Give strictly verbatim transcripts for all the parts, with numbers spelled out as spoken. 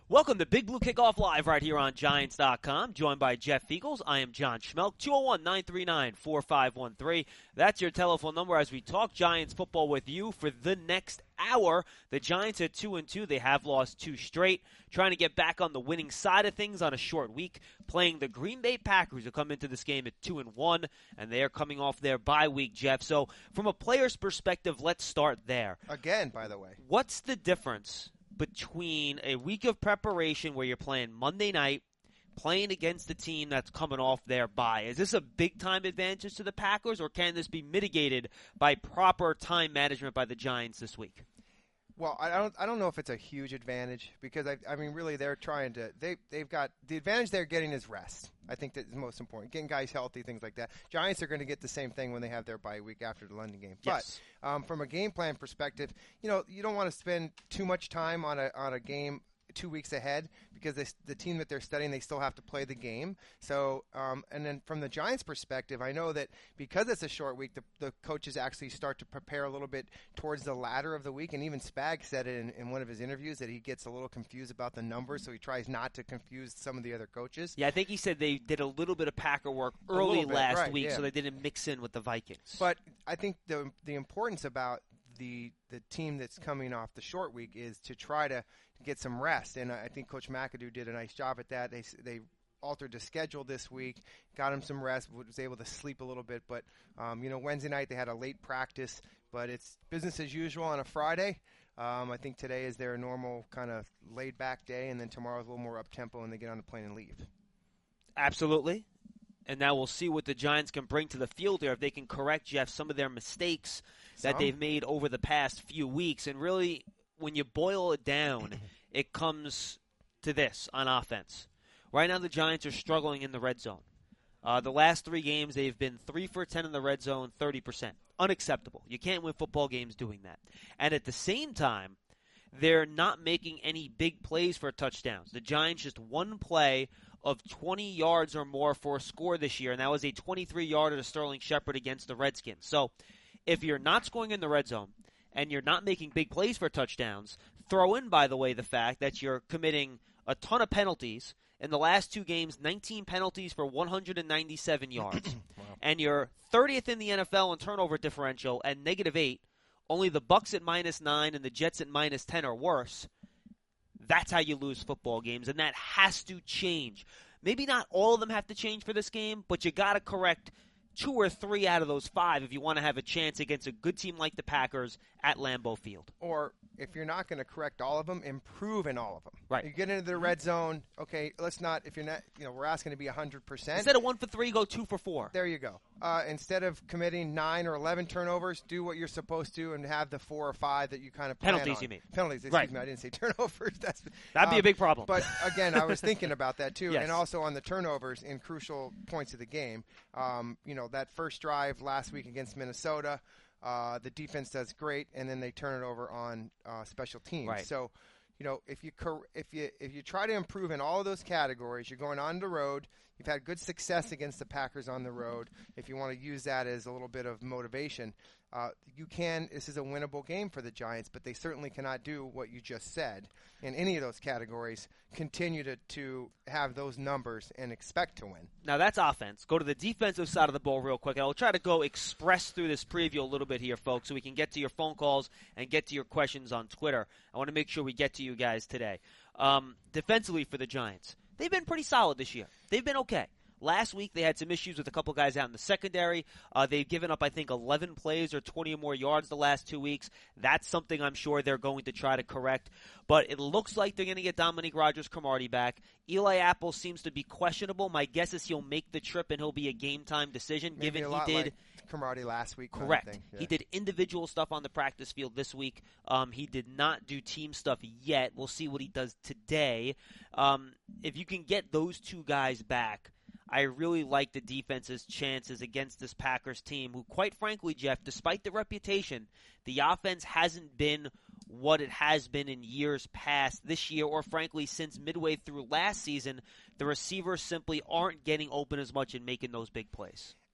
Welcome to Big Blue Kickoff Live right here on Giants dot com. Joined by Jeff Feagles. I am John Schmelk. two oh one, nine three nine, four five one three. That's your telephone number as we talk Giants football with you for the next hour. The Giants are two and two. They have lost two straight. Trying to get back on the winning side of things on a short week. Playing the Green Bay Packers, who come into this game at two and one, and they are coming off their bye week, Jeff. So from a player's perspective, let's start there. Again, by the way. What's the difference between a week of preparation where you're playing Monday night, playing against a team that's coming off their bye? Is this a big-time advantage to the Packers, or can this be mitigated by proper time management by the Giants this week? Well, I don't. I don't know if it's a huge advantage because I. I mean, really, they're trying to. They. They've got the advantage they're getting is rest. I think that's most important. Getting guys healthy, things like that. Giants are going to get the same thing when they have their bye week after the London game. Yes. But um, from a game plan perspective, you know, you don't want to spend too much time on a on a game two weeks ahead because they, the team that they're studying, they still have to play the game. So, um, and then from the Giants' perspective, I know that because it's a short week, the, the coaches actually start to prepare a little bit towards the latter of the week. And even Spag said it in, in one of his interviews that he gets a little confused about the numbers, so he tries not to confuse some of the other coaches. Yeah, I think he said they did a little bit of Packer work early bit, last right, week, yeah. so they didn't mix in with the Vikings. But I think the the importance about the the team that's coming off the short week is to try to get some rest, and I think Coach McAdoo did a nice job at that. They they altered the schedule this week, got him some rest, was able to sleep a little bit. But um, you know, Wednesday night they had a late practice, but it's business as usual on a Friday. Um, I think today is their normal kind of laid back day, and then tomorrow's a little more up tempo, and they get on the plane and leave. Absolutely. And now we'll see what the Giants can bring to the field here, if they can correct, Jeff, some of their mistakes Some. that they've made over the past few weeks. And really, when you boil it down, it comes to this on offense. Right now the Giants are struggling in the red zone. Uh, the last three games, they've been three for ten in the red zone, thirty percent. Unacceptable. You can't win football games doing that. And at the same time, they're not making any big plays for touchdowns. The Giants just one play of twenty yards or more for a score this year, and that was a twenty-three-yarder to Sterling Shepard against the Redskins. So if you're not scoring in the red zone and you're not making big plays for touchdowns, throw in, by the way, the fact that you're committing a ton of penalties. In the last two games, nineteen penalties for one hundred ninety-seven yards. Wow. And you're thirtieth in the N F L in turnover differential at negative eight. Only the Bucs at minus nine and the Jets at minus ten are worse. That's how you lose football games, and that has to change. Maybe not all of them have to change for this game, but you got to correct two or three out of those five if you want to have a chance against a good team like the Packers at Lambeau Field. Or if you're not going to correct all of them, improve in all of them. Right. You get into the red zone, okay, let's not, if you're not, you know, we're asking to be one hundred percent. Instead of one for three, go two for four. There you go. Uh, instead of committing nine or eleven turnovers, do what you're supposed to and have the four or five that you kind of plan Penalties, on. you mean. Penalties, excuse right. me. I didn't say turnovers. That's, That'd um, be a big problem. But, again, I was thinking about that, too. Yes. And also on the turnovers in crucial points of the game. Um, you know, that first drive last week against Minnesota, uh, the defense does great, and then they turn it over on uh, special teams. Right. So, you know, if you cor- if you if you try to improve in all of those categories, you're going on the road. You've had good success against the Packers on the road. If you want to use that as a little bit of motivation, uh, you can. This is a winnable game for the Giants, but they certainly cannot do what you just said in any of those categories. Continue to, to have those numbers and expect to win. Now that's offense. Go to the defensive side of the ball real quick. I'll try to go express through this preview a little bit here, folks, so we can get to your phone calls and get to your questions on Twitter. I want to make sure we get to you guys today. Um, defensively for the Giants, they've been pretty solid this year. They've been okay. Last week, they had some issues with a couple guys out in the secondary. Uh, they've given up, I think, eleven plays or twenty or more yards the last two weeks. That's something I'm sure they're going to try to correct. But it looks like they're going to get Dominique Rodgers-Cromartie back. Eli Apple seems to be questionable. My guess is he'll make the trip and he'll be a game-time decision, Maybe given a he lot did like Cromartie last week. correct. Kind of thing. Yeah. He did individual stuff on the practice field this week. Um, he did not do team stuff yet. We'll see what he does today. Um, if you can get those two guys back, I really like the defense's chances against this Packers team, who, quite frankly, Jeff, despite the reputation, the offense hasn't been what it has been in years past. This year, or frankly, since midway through last season, the receivers simply aren't getting open as much and making those big plays.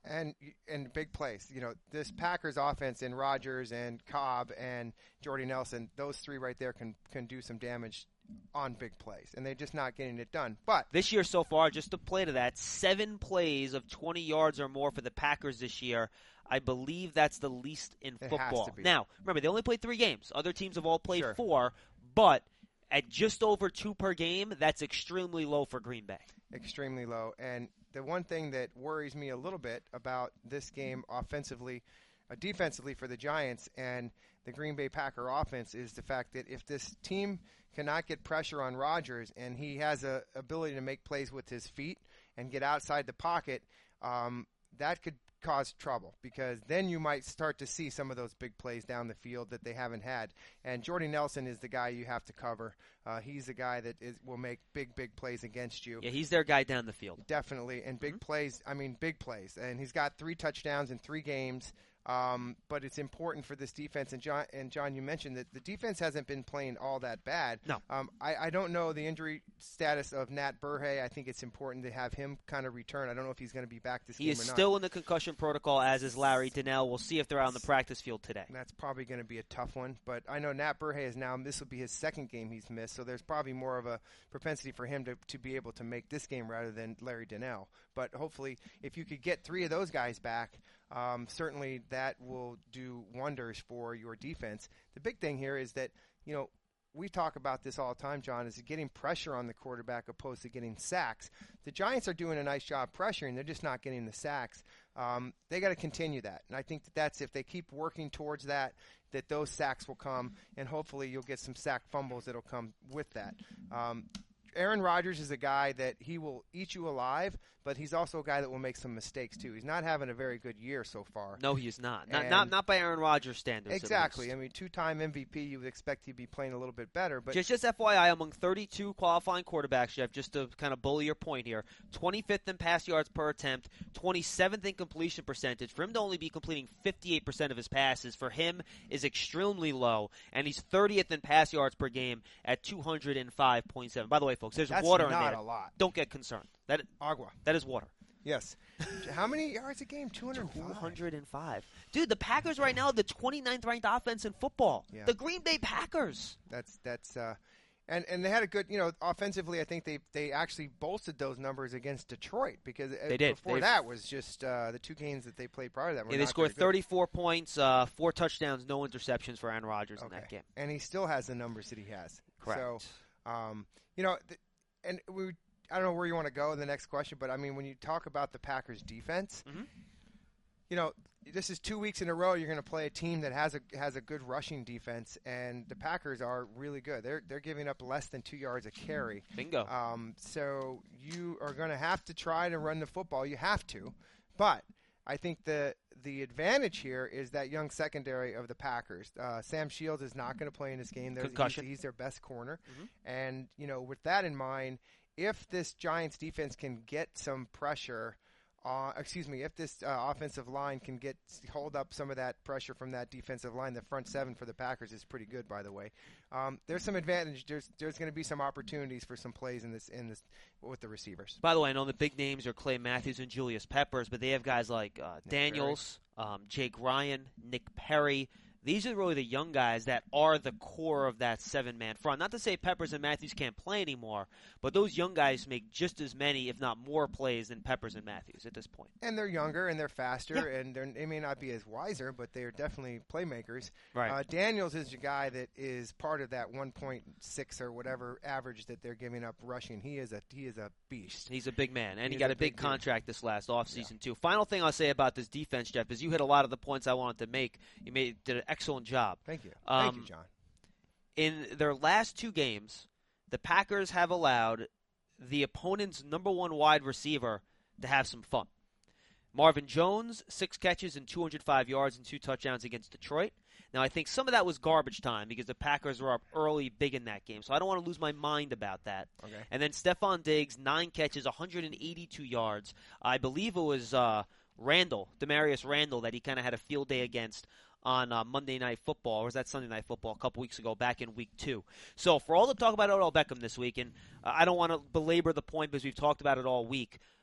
And and big plays. You know, this Packers offense in Rodgers and Cobb and Jordy Nelson, those three right there can, can do some damage on big plays, and they're just not getting it done. But this year so far, just to play to that, seven plays of twenty yards or more for the Packers this year. I believe that's the least in it football. Has to be. Now, remember, they only played three games. Other teams have all played Sure. four, but at just over two per game, that's extremely low for Green Bay. Extremely low. And the one thing that worries me a little bit about this game offensively, uh, defensively for the Giants and the Green Bay Packer offense is the fact that if this team cannot get pressure on Rodgers and he has a ability to make plays with his feet and get outside the pocket, um, that could cause trouble, because then you might start to see some of those big plays down the field that they haven't had. And Jordy Nelson is the guy you have to cover. Uh, he's the guy that is, will make big, big plays against you. Yeah, he's their guy down the field. Definitely. And big Mm-hmm. plays, I mean, big plays. And he's got three touchdowns in three games. Um, but it's important for this defense. And John, and John, you mentioned that the defense hasn't been playing all that bad. No. Um, I, I don't know the injury status of Nat Burhay. I think it's important to have him kind of return. I don't know if he's going to be back this He game is or not. still in the concussion protocol, as is Larry Donnell. We'll see if they're out on the practice field today. That's probably going to be a tough one. But I know Nat Burhay is now, this will be his second game he's missed, so there's probably more of a propensity for him to, to be able to make this game rather than Larry Donnell. But hopefully, if you could get three of those guys back, um, certainly that will do wonders for your defense. The big thing here is that, you know, we talk about this all the time, John, is getting pressure on the quarterback opposed to getting sacks. The Giants are doing a nice job pressuring. They're just not getting the sacks. Um, they got to continue that. And I think that that's, if they keep working towards that, that those sacks will come, and hopefully you'll get some sack fumbles that will come with that. Um, Aaron Rodgers is a guy that he will eat you alive, but he's also a guy that will make some mistakes too. He's not having a very good year so far. No, he is not. Not And not, not by Aaron Rodgers standards. at Exactly. least. I mean, two-time M V P, you would expect he'd be playing a little bit better. But Just, just F Y I, among thirty-two qualifying quarterbacks, Jeff, just to kind of bully your point here, twenty-fifth in pass yards per attempt, twenty-seventh in completion percentage. For him to only be completing fifty-eight percent of his passes, for him, is extremely low, and he's thirtieth in pass yards per game at two hundred five point seven. By the way, folks, there's that's water in not there. a lot. Don't get concerned. That Agua. That is water. Yes. How many yards a game? two hundred five. two hundred five. Dude, the Packers right now are the twenty-ninth ranked offense in football. Yeah. The Green Bay Packers. That's that's uh, and and they had a good, you know, offensively. I think they they actually bolstered those numbers against Detroit, because uh, They did. before They- that was just uh, the two games that they played prior to that. Were Yeah, they not scored very good. thirty-four points, uh, four touchdowns, no interceptions for Aaron Rodgers in Okay. that game. And he still has the numbers that he has. Correct. So, um, you know, th- and we. I don't know where you want to go in the next question, but I mean, when you talk about the Packers' defense, Mhm. you know, this is two weeks in a row you're going to play a team that has a has a good rushing defense, and the Packers are really good. They're they're giving up less than two yards a carry. Bingo. Um, so you are going to have to try to run the football. You have to, but I think the the advantage here is that young secondary of the Packers. Uh, Sam Shields is not going to play in this game. They're- Concussion. He's, he's their best corner, Mhm. and you know, with that in mind, if this Giants defense can get some pressure, uh, excuse me, if this uh, offensive line can get hold up some of that pressure from that defensive line, the front seven for the Packers is pretty good, by the way. Um, there's some advantage. There's there's going to be some opportunities for some plays in this in this with the receivers. By the way, I know the big names are Clay Matthews and Julius Peppers, but they have guys like uh, Daniels, um, Jake Ryan, Nick Perry. These are really the young guys that are the core of that seven-man front. Not to say Peppers and Matthews can't play anymore, but those young guys make just as many, if not more, plays than Peppers and Matthews at this point. And they're younger and they're faster, Yeah. and they're, they may not be as wiser, but they are definitely playmakers. Right. Uh, Daniels is a guy that is part of that one point six or whatever average that they're giving up rushing. He is a he is a beast. He's a big man, and he He's got a a big big dude. contract this last offseason, too. Final thing I'll say about this defense, Jeff, is you hit a lot of the points I wanted to make. You made did an excellent job. Thank you. Thank Um, you, John. In their last two games, the Packers have allowed the opponent's number one wide receiver to have some fun. Marvin Jones, six catches and two hundred five yards and two touchdowns against Detroit. Now, I think some of that was garbage time because the Packers were up early big in that game, so I don't want to lose my mind about that. Okay. And then Stephon Diggs, nine catches, one hundred eighty-two yards. I believe it was uh, Randall, Demarius Randall, that he kind of had a field day against on uh, Monday Night Football, or was that Sunday Night Football a couple weeks ago, back in week two. So for all the talk about Odell Beckham this week, and uh, I don't want to belabor the point because we've talked about it all week,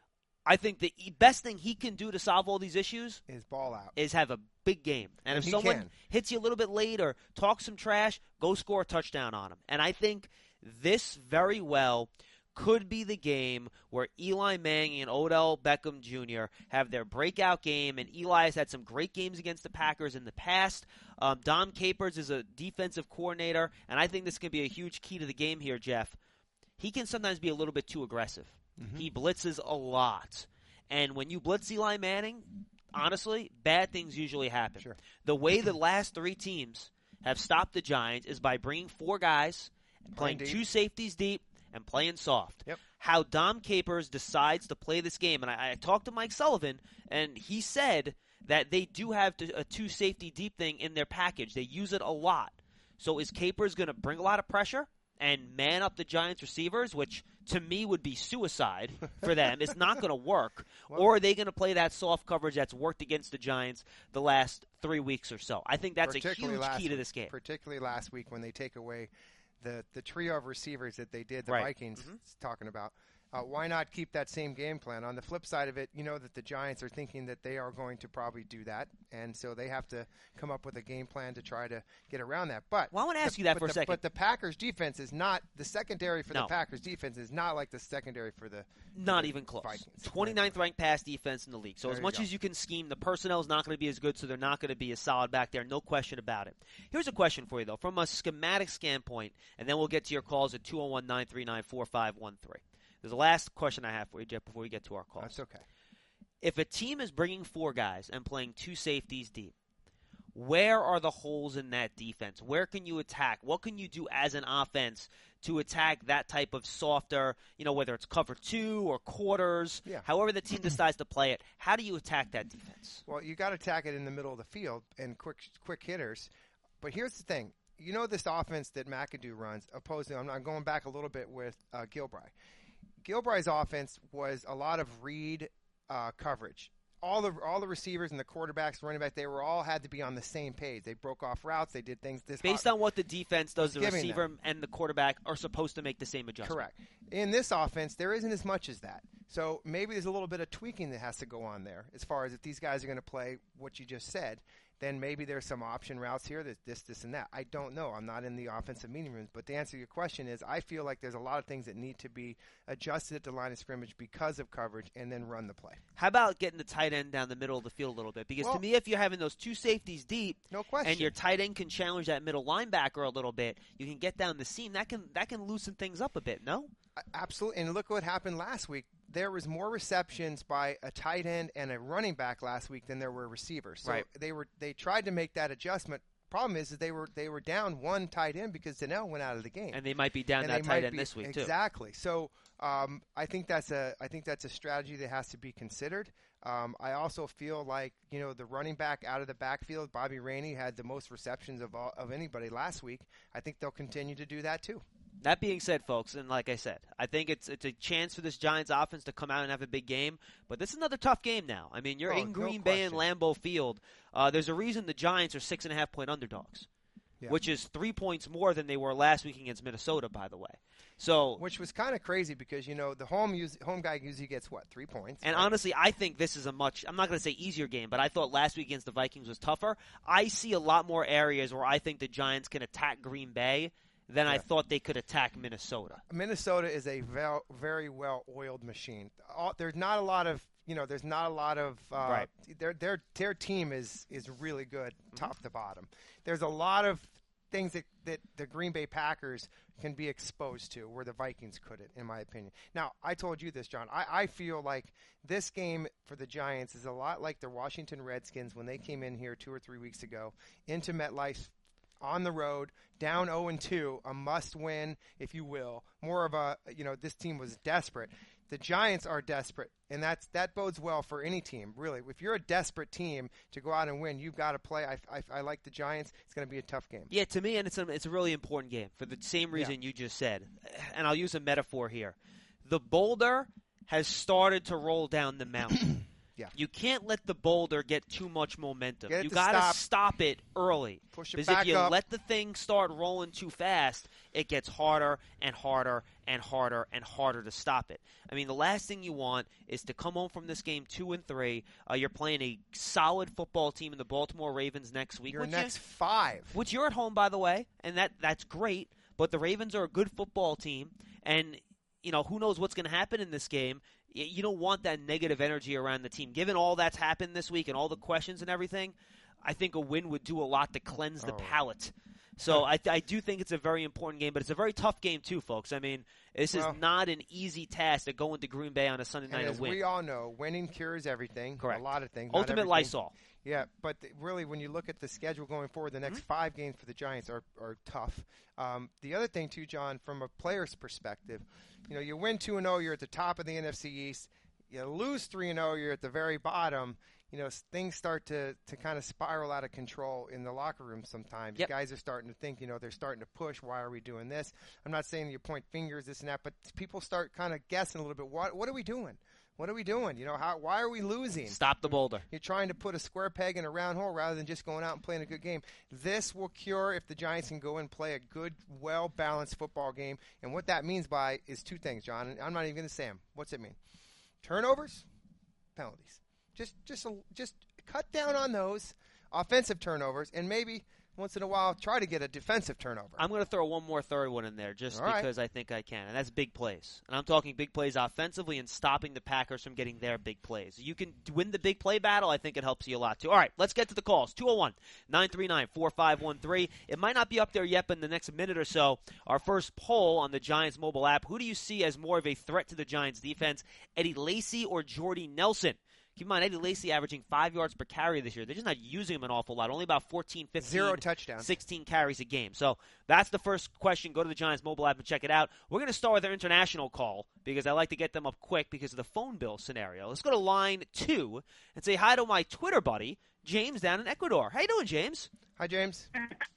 I think the e- best thing he can do to solve all these issues is ball out. Is have a big game. And, And if he someone can. hits you a little bit late or talks some trash, go score a touchdown on him. And I think this very well could be the game where Eli Manning and Odell Beckham Junior have their breakout game, and Eli has had some great games against the Packers in the past. Um, Dom Capers is a defensive coordinator, and I think this can be a huge key to the game here, Jeff. He can sometimes be a little bit too aggressive. Mm-hmm. He blitzes a lot. And when you blitz Eli Manning, honestly, bad things usually happen. Sure. The way the last three teams have stopped the Giants is by bringing four guys, playing deep. two safeties deep, and playing soft. Yep. How Dom Capers decides to play this game, and I, I talked to Mike Sullivan, and he said that they do have to, a two safety deep thing in their package. They use it a lot. So is Capers going to bring a lot of pressure and man up the Giants receivers, which to me would be suicide for them? It's not going to work. Well, or are they going to play that soft coverage that's worked against the Giants the last three weeks or so? I think that's a huge key to this game. Particularly last week when they take away the, the trio of receivers that they did, the right. Vikings mm-hmm. talking about. Uh, why not keep that same game plan? On the flip side of it, you know that the Giants are thinking that they are going to probably do that, and so they have to come up with a game plan to try to get around that. But well, I want to ask the, you that for the, a second. But the Packers' defense is not – the secondary for no. the Packers' defense is not like the secondary for the Not for the even close. Vikings. twenty-ninth ranked pass defense in the league. So there as much you as you can scheme, the personnel is not going to be as good, so they're not going to be as solid back there. No question about it. Here's a question for you, though. From a schematic standpoint, and then we'll get to your calls at two oh one, nine three nine, four five one three. There's the last question I have for you, Jeff, before we get to our calls. That's okay. If a team is bringing four guys and playing two safeties deep, where are the holes in that defense? Where can you attack? What can you do as an offense to attack that type of softer, you know, whether it's cover two or quarters, yeah. however the team decides to play it, how do you attack that defense? Well, you got to attack it in the middle of the field and quick quick hitters. But here's the thing. You know this offense that McAdoo runs, opposed to, I'm not going back a little bit with uh, Gilbride. Gilbride's offense was a lot of read uh, coverage. All the all the receivers and the quarterbacks, running back, they were all had to be on the same page. They broke off routes. They did things this based hot. on what the defense does. The receiver them. and the quarterback are supposed to make the same adjustment. Correct. In this offense, there isn't as much as that. So maybe there's a little bit of tweaking that has to go on there as far as if these guys are going to play what you just said. Then maybe there's some option routes here, there's this, this, and that. I don't know. I'm not in the offensive meeting rooms. But to answer your question is I feel like there's a lot of things that need to be adjusted at the line of scrimmage because of coverage and then run the play. How about getting the tight end down the middle of the field a little bit? Because well, to me, if you're having those two safeties deep no question. and your tight end can challenge that middle linebacker a little bit, you can get down the seam. That can, that can loosen things up a bit, no? Absolutely. And look what happened last week. There was more receptions by a tight end and a running back last week than there were receivers. So right. they were they tried to make that adjustment. Problem is, is they were they were down one tight end because Donnell went out of the game, and they might be down and that tight end be, this week exactly. too. Exactly. So um, I think that's a I think that's a strategy that has to be considered. Um, I also feel like you know the running back out of the backfield, Bobby Rainey had the most receptions of all, of anybody last week. I think they'll continue to do that too. That being said, folks, and like I said, I think it's it's a chance for this Giants offense to come out and have a big game. But this is another tough game now. I mean, you're oh, in Green no Bay and question. Lambeau Field. Uh, there's a reason the Giants are six and a half point underdogs, yeah. which is three points more than they were last week against Minnesota, by the way. So, which was kind of crazy because you know the home use, home guy usually gets what three points. And right? honestly, I think this is a much, I'm not going to say easier game, but I thought last week against the Vikings was tougher. I see a lot more areas where I think the Giants can attack Green Bay than yeah. I thought they could attack Minnesota. Minnesota is a vel- very well-oiled machine. All, there's not a lot of, you know, there's not a lot of. Uh, right. Their their their team is is really good, mm-hmm. top to bottom. There's a lot of things that, that the Green Bay Packers can be exposed to where the Vikings couldn't, in my opinion. Now, I told you this, John. I, I feel like this game for the Giants is a lot like the Washington Redskins when they came in here two or three weeks ago into MetLife. On the road, down oh and two, a must-win, if you will. More of a, you know, this team was desperate. The Giants are desperate, and that's that bodes well for any team, really. If you're a desperate team to go out and win, you've got to play. I, I, I like the Giants. It's going to be a tough game. Yeah, to me, and it's a, it's a really important game for the same reason yeah. you just said. And I'll use a metaphor here. The boulder has started to roll down the mountain. Yeah. You can't let the boulder get too much momentum. Get it You to got to stop. stop it early. Push it Because back if you up. let the thing start rolling too fast, it gets harder and harder and harder and harder to stop it. I mean, the last thing you want is to come home from this game two and three. Uh, you're playing a solid football team in the Baltimore Ravens next week. Your which next you, five. Which you're at home, by the way, and that that's great. But the Ravens are a good football team, and you know who knows what's going to happen in this game. You don't want that negative energy around the team. Given all that's happened this week and all the questions and everything, I think a win would do a lot to cleanse the Oh. palate. So I, I do think it's a very important game, but it's a very tough game too, folks. I mean, this Well, is not an easy task to go into Green Bay on a Sunday night And and as win. we all know, winning cures everything. Correct. A lot of things. not Ultimate everything. Lysol. Yeah, but th- really, when you look at the schedule going forward, the next Mm-hmm. five games for the Giants are, are tough. Um, the other thing, too, John, from a player's perspective, you know, you win two and oh, you're at the top of the N F C East. You lose three and oh, you're at the very bottom. You know, s- things start to, to kind of spiral out of control in the locker room sometimes. Yep. Guys are starting to think, you know, they're starting to push. Why are we doing this? I'm not saying you point fingers, this and that, but people start kind of guessing a little bit. What what are we doing? What are we doing? You know, how why are we losing? Stop the boulder. You're trying to put a square peg in a round hole rather than just going out and playing a good game. This will cure if the Giants can go and play a good, well-balanced football game. And what that means by is two things, John. And I'm not even going to say them. What's it mean? Turnovers, penalties. Just, just, a, just cut down on those offensive turnovers, and maybe once in a while try to get a defensive turnover. I'm going to throw one more third one in there just All right. because I think I can, and that's big plays. And I'm talking big plays offensively and stopping the Packers from getting their big plays. You can win the big play battle. I think it helps you a lot, too. All right, let's get to the calls. two oh one, nine three nine, four five one three. It might not be up there yet, but in the next minute or so, our first poll on the Giants mobile app, who do you see as more of a threat to the Giants defense, Eddie Lacy or Jordy Nelson? Keep in mind, Eddie Lacy averaging five yards per carry this year. They're just not using him an awful lot. Only about fourteen, fifteen, Zero touchdowns. sixteen carries a game. So that's the first question. Go to the Giants mobile app and check it out. We're going to start with our international call because I like to get them up quick because of the phone bill scenario. Let's go to line two and say hi to my Twitter buddy, James, down in Ecuador. How you doing, James? Hi, James.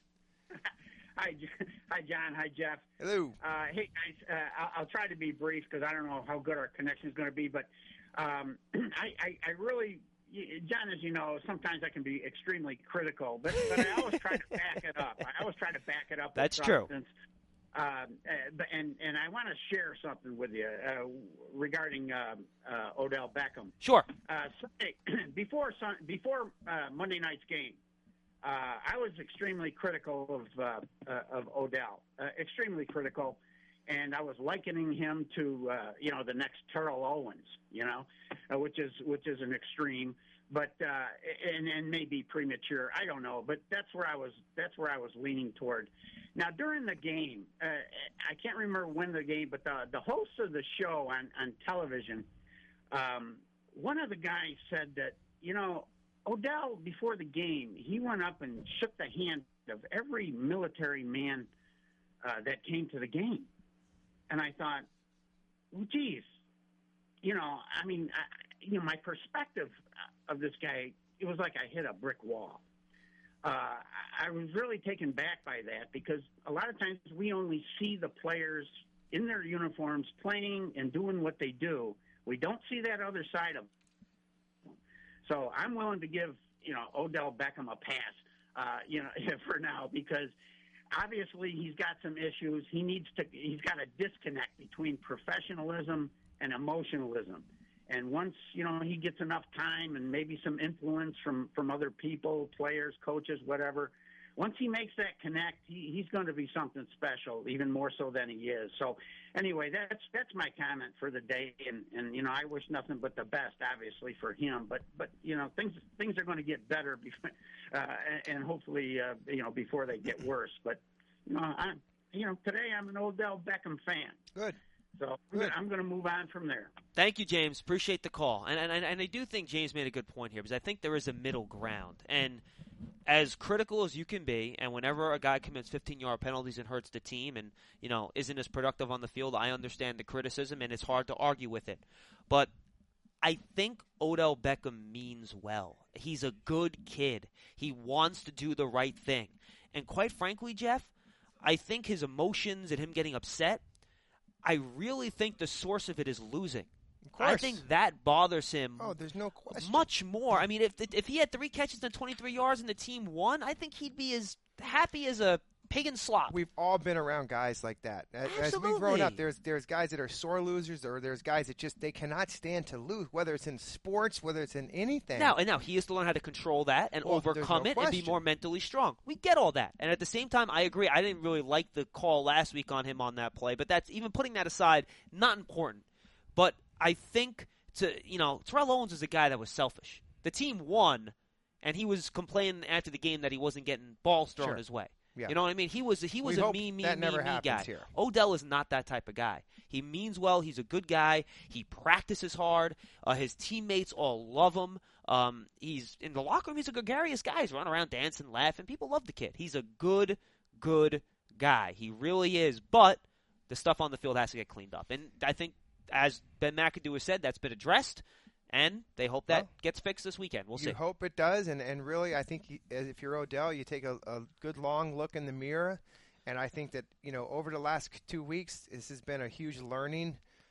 Hi, J- hi, John. Hi, Jeff. Hello. Uh, hey, guys. Uh, I'll, I'll try to be brief because I don't know how good our connection is going to be. But um, I, I, I really, John, as you know, sometimes I can be extremely critical, but, but I always try to back it up. I always try to back it up. That's with true. substance. Um, uh, but- and and I want to share something with you uh, regarding uh, uh, Odell Beckham. Sure. Uh, Sunday, before sun, before uh, Monday night's game, uh, I was extremely critical of uh, uh, of Odell, uh, extremely critical, and I was likening him to uh, you know the next Terrell Owens, you know, uh, which is which is an extreme, but uh, and and maybe premature. I don't know, but that's where I was. That's where I was leaning toward. Now during the game, uh, I can't remember when the game, but the the host of the show on on television, um, one of the guys said that you know. Odell, before the game, he went up and shook the hand of every military man uh, that came to the game. And I thought, well, geez, you know, I mean, I, you know, my perspective of this guy, it was like I hit a brick wall. Uh, I was really taken back by that because a lot of times we only see the players in their uniforms playing and doing what they do. We don't see that other side of them. So I'm willing to give, you know, Odell Beckham a pass, uh, you know, for now because obviously he's got some issues. He needs to, he's got a disconnect between professionalism and emotionalism. And once, you know, he gets enough time and maybe some influence from, from other people, players, coaches, whatever, once he makes that connect, he, he's going to be something special, even more so than he is. So anyway, that's that's my comment for the day. And, and you know, I wish nothing but the best, obviously, for him. But, but you know, things things are going to get better before, uh, and, and hopefully, uh, you know, before they get worse. But, you know, I, you know, today I'm an Odell Beckham fan. Good. So Good. I'm going to move on from there. Thank you, James. Appreciate the call. And, and and I do think James made a good point here because I think there is a middle ground. And as critical as you can be, and whenever a guy commits fifteen-yard penalties and hurts the team and, you know, isn't as productive on the field, I understand the criticism, and it's hard to argue with it. But I think Odell Beckham means well. He's a good kid. He wants to do the right thing. And quite frankly, Jeff, I think his emotions and him getting upset, I really think the source of it is losing. Of course. I think that bothers him. Oh, there's no question. Much more. I mean, if if he had three catches and twenty-three yards and the team won, I think he'd be as happy as a pig in slop. We've all been around guys like that. As Absolutely. we've grown up, there's there's guys that are sore losers, or there's guys that just they cannot stand to lose, whether it's in sports, whether it's in anything. Now, and now he has to learn how to control that and Well, overcome there's no it and be question. more mentally strong. We get all that. And at the same time, I agree. I didn't really like the call last week on him on that play, but that's even putting that aside, not important. But I think to you know, Terrell Owens is a guy that was selfish. The team won, and he was complaining after the game that he wasn't getting balls thrown Sure. his way. Yeah. You know what I mean? He was he was We a hope me me that me never me happens guy. here. Odell is not that type of guy. He means well. He's a good guy. He practices hard. Uh, his teammates all love him. Um, he's in the locker room. He's a gregarious guy. He's running around dancing, laughing. People love the kid. He's a good, good guy. He really is. But the stuff on the field has to get cleaned up. And I think, as Ben McAdoo has said, that's been addressed. And they hope that Well, gets fixed this weekend. We'll you see. hope it does, and, and really, I think you, if you're Odell, you take a, a good long look in the mirror, and I think that you know over the last two weeks, this has been a huge learning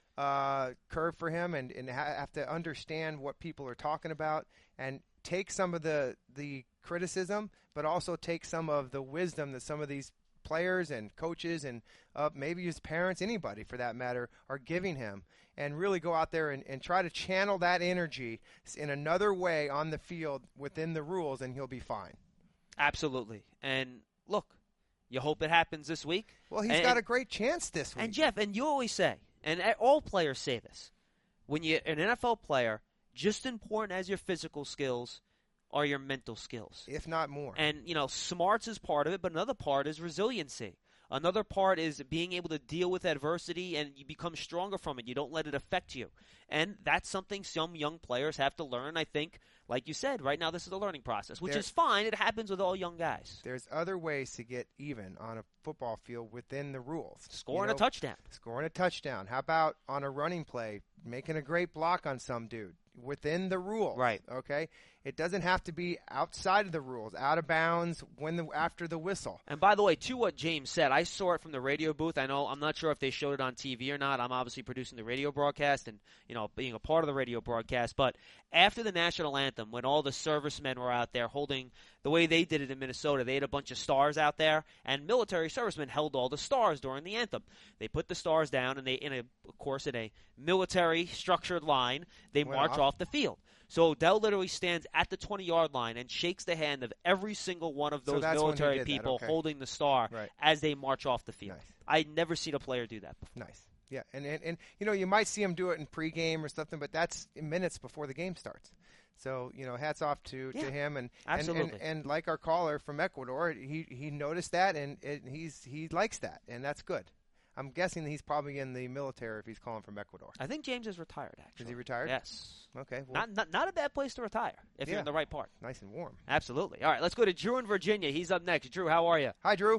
uh, curve for him, and, and ha- have to understand what people are talking about, and take some of the the criticism, but also take some of the wisdom that some of these players and coaches and uh, maybe his parents, anybody for that matter, are giving him, and really go out there and, and try to channel that energy in another way on the field within the rules, and he'll be fine. Absolutely. And look, you hope it happens this week. Well, he's And- got a great chance this week. And Jeff, and you always say, and all players say this, when you're an N F L player, just important as your physical skills are your mental skills. if not more. And, you know, smarts is part of it, but another part is resiliency. Another part is being able to deal with adversity, and you become stronger from it. You don't let it affect you. And that's something some young players have to learn. I think, like you said, right now this is a learning process, which There- is fine. It happens with all young guys. There's other ways to get even on a football field within the rules. Scoring You know, a touchdown. Scoring a touchdown. How about on a running play, making a great block on some dude within the rules? Right. Okay. It doesn't have to be outside of the rules, out of bounds when the after the whistle. And by the way, to what James said, I saw it from the radio booth. I know I'm not sure if they showed it on T V or not. I'm obviously producing the radio broadcast and, you know, being a part of the radio broadcast. But after the national anthem, when all the servicemen were out there holding the way they did it in Minnesota, they had a bunch of stars out there, and military servicemen held all the stars during the anthem. They put the stars down, and they, in a, of course, in a military structured line, they Went march off. off the field. So Odell literally stands at the twenty-yard line and shakes the hand of every single one of So those that's when he military did that, people okay. holding the star Right. as they march off the field. Nice. I'd never seen a player do that before. Nice. Yeah, and, and, and you know, you might see him do it in pregame or something, but that's minutes before the game starts. So, you know, hats off to, Yeah, to him. And, and, absolutely. and and like our caller from Ecuador, he, he noticed that, and it, he's he likes that, and that's good. I'm guessing that he's probably in the military if he's calling from Ecuador. I think James is retired, actually. Is he retired? Yes. Okay, well, Not, not not a bad place to retire if you're Yeah. in the right part. nice and warm. Absolutely. All right, let's go to Drew in Virginia. He's up next. Drew, how are you? Hi, Drew.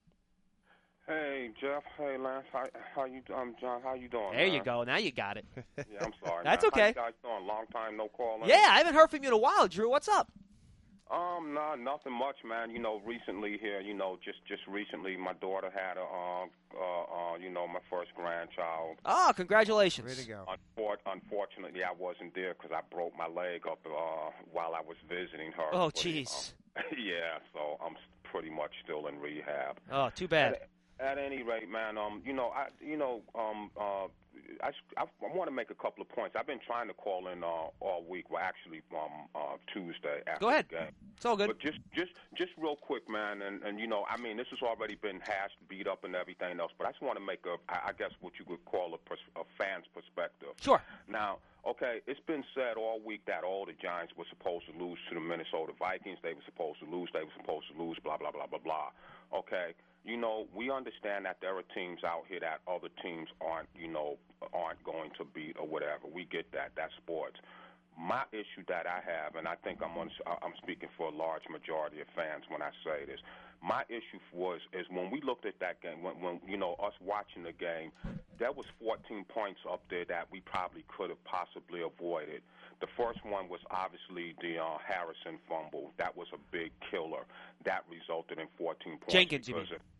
Hey Jeff, hey Lance, how how you um John, how you doing? There you man? go. Now you got it. Yeah, I'm sorry. That's man. okay. How you guys doing? Long time no call. in? Yeah, I haven't heard from you in a while, Drew. What's up? Um, no, nothing much, man. You know, recently here, you know, just just recently, my daughter had a uh, uh, uh you know, my first grandchild. Oh, congratulations. Way to go. Unfor- unfortunately, I wasn't there because I broke my leg up uh while I was visiting her. Oh, But, jeez. uh, yeah, so I'm s- pretty much still in rehab. Oh, too bad. At, at any rate, man, um, you know, I, you know, um, uh, I, I, I want to make a couple of points. I've been trying to call in uh, all week. Well, actually, um, uh, Tuesday after Go ahead. the game. It's all good. But just, just, just real quick, man, and, and you know, I mean, this has already been hashed, beat up, and everything else. But I just want to make a, I I guess, what you could call a, pers- a fan's perspective. Sure. Now, okay, it's been said all week that all the Giants were supposed to lose to the Minnesota Vikings. They were supposed to lose. They were supposed to lose. Blah blah blah blah blah. Okay, you know, we understand that there are teams out here that other teams aren't, you know, aren't going to beat or whatever. We get that. That's sports. My issue that I have, and I think I'm on, I'm speaking for a large majority of fans when I say this. My issue was is when we looked at that game, when, when you know us watching the game, there was fourteen points up there that we probably could have possibly avoided. The first one was obviously the uh, Harrison fumble. That was a big killer. That resulted in fourteen points. Jenkins, you because mean? of-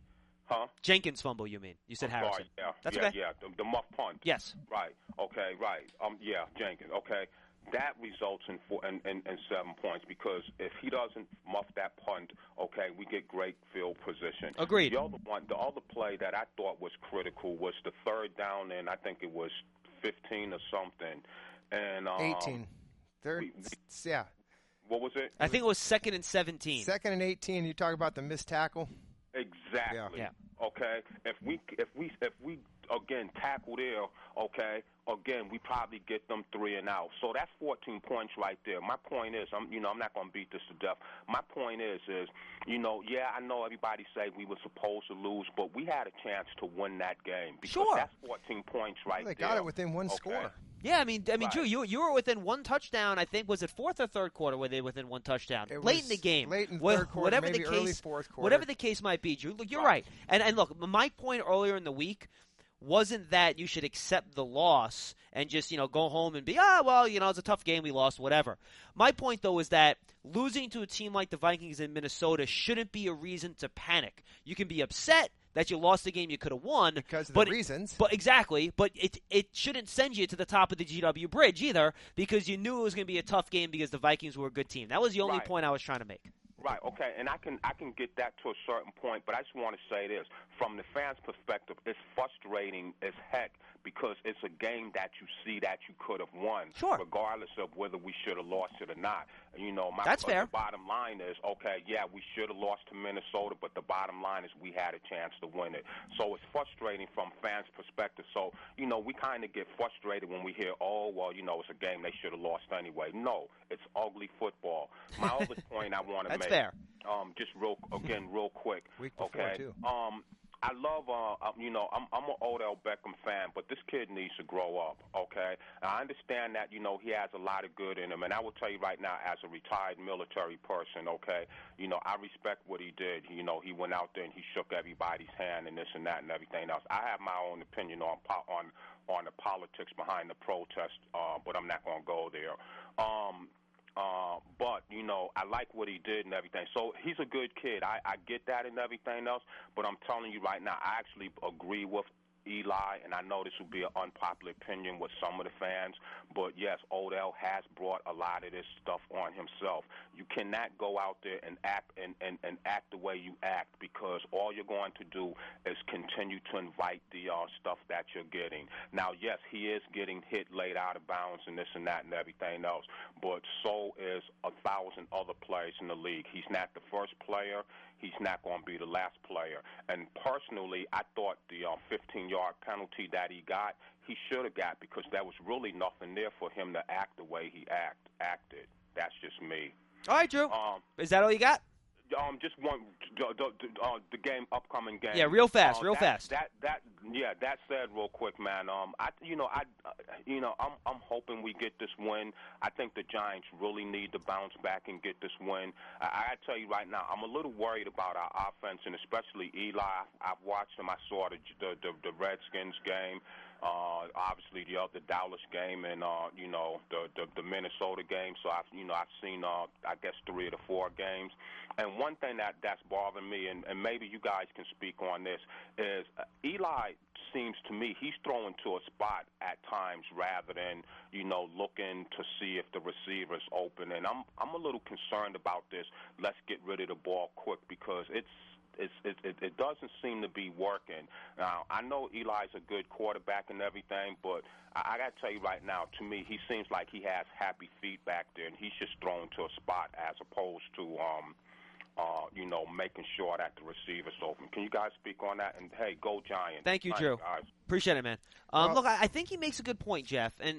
Huh? Jenkins fumble, you mean? You said I'm Harrison. Sorry, yeah, That's yeah, okay. yeah. The, the muff punt. Yes. Right. Okay. Right. Um. Yeah. Jenkins. Okay. That results in, four, in, in in seven points because if he doesn't muff that punt, okay, we get great field position. Agreed. The other one, the other play that I thought was critical was the third down, and I think it was fifteen or something, and um, eighteen. Third. we- Yeah. What was it? I think it was second and seventeen. Second and eighteen. You talk about the missed tackle. Exactly. Yeah. Okay. If we if we if we again tackle there, okay, again we probably get them three and out. So that's fourteen points right there. My point is, I'm you know I'm not going to beat this to death. My point is is you know yeah I know everybody say we were supposed to lose, but we had a chance to win that game because Sure. that's fourteen points right They there. got it within one Okay. score. Yeah, I mean, I mean, Right. Drew, you you were within one touchdown. I think was it fourth or third quarter where they were within one touchdown It late was in the game, late in Wha- third quarter, whatever maybe the early case, fourth quarter. whatever the case might be. Drew, look, you're Right. right. And and look, my point earlier in the week wasn't that you should accept the loss and just you know go home and be ah well you know it's a tough game we lost whatever. My point though is that losing to a team like the Vikings in Minnesota shouldn't be a reason to panic. You can be upset that you lost a game you could have won Because of but the reasons. But exactly, but it it shouldn't send you to the top of the G W bridge either because you knew it was going to be a tough game because the Vikings were a good team. That was the only Right. point I was trying to make. Right, okay, and I can I can get that to a certain point, but I just want to say this. From the fans' perspective, it's frustrating as heck because it's a game that you see that you could have won, Sure. regardless of whether we should have lost it or not. You know, my That's uh, fair. The bottom line is, okay, yeah, we should have lost to Minnesota, but the bottom line is we had a chance to win it. So it's frustrating from fans' perspective. So, you know, we kind of get frustrated when we hear, oh, well, you know, it's a game they should have lost anyway. No, it's ugly football. My other point I want to That's make. fair. Um, just real again, real quick. Week before, okay. too. Um, I love, uh, um, you know, I'm I'm an Odell Beckham fan, but this kid needs to grow up. Okay. And I understand that, you know, he has a lot of good in him, and I will tell you right now, as a retired military person, okay, you know, I respect what he did. You know, he went out there and he shook everybody's hand and this and that and everything else. I have my own opinion on po- on on the politics behind the protest, uh, but I'm not going to go there. Um. Uh, but, you know, I like what he did and everything. So he's a good kid. I, I get that and everything else. But I'm telling you right now, I actually agree with Eli, and I know this will be an unpopular opinion with some of the fans, but yes, Odell has brought a lot of this stuff on himself. You cannot go out there and act and, and, and act the way you act because all you're going to do is continue to invite the uh, stuff that you're getting. Now, yes, he is getting hit late out of bounds and this and that and everything else, but so is a thousand other players in the league. He's not the first player. He's not going to be the last player. And personally, I thought the uh, fifteen-yard penalty that he got, he should have got because there was really nothing there for him to act the way he act acted. That's just me. All right, Drew. Um, Is that all you got? um, just one the, the, uh, the game, upcoming game. Yeah, real fast, Uh, real that, fast. That that yeah, that said, real quick, man. Um, I you know I uh, you know I'm I'm hoping we get this win. I think the Giants really need to bounce back and get this win. I, I gotta tell you right now, I'm a little worried about our offense and especially Eli. I've watched him. I saw the the the, the Redskins game. Uh, obviously the other Dallas game and uh, you know the, the the Minnesota game. So I've you know I've seen uh, I guess three of the four games. And one thing that that's bothering me, and, and maybe you guys can speak on this, is uh, Eli seems to me he's throwing to a spot at times rather than you know looking to see if the receiver's open. And I'm I'm a little concerned about this. Let's get rid of the ball quick because it's. It's, it, it, it doesn't seem to be working. Now, I know Eli's a good quarterback and everything, but I, I got to tell you right now, to me, he seems like he has happy feet back there, and he's just thrown to a spot as opposed to, um, uh, you know, making sure that the receiver's open. Can you guys speak on that? And, hey, go Giants. Thank you, Nice, Drew. guys. Appreciate it, man. Um, Well- look, I, I think he makes a good point, Jeff. And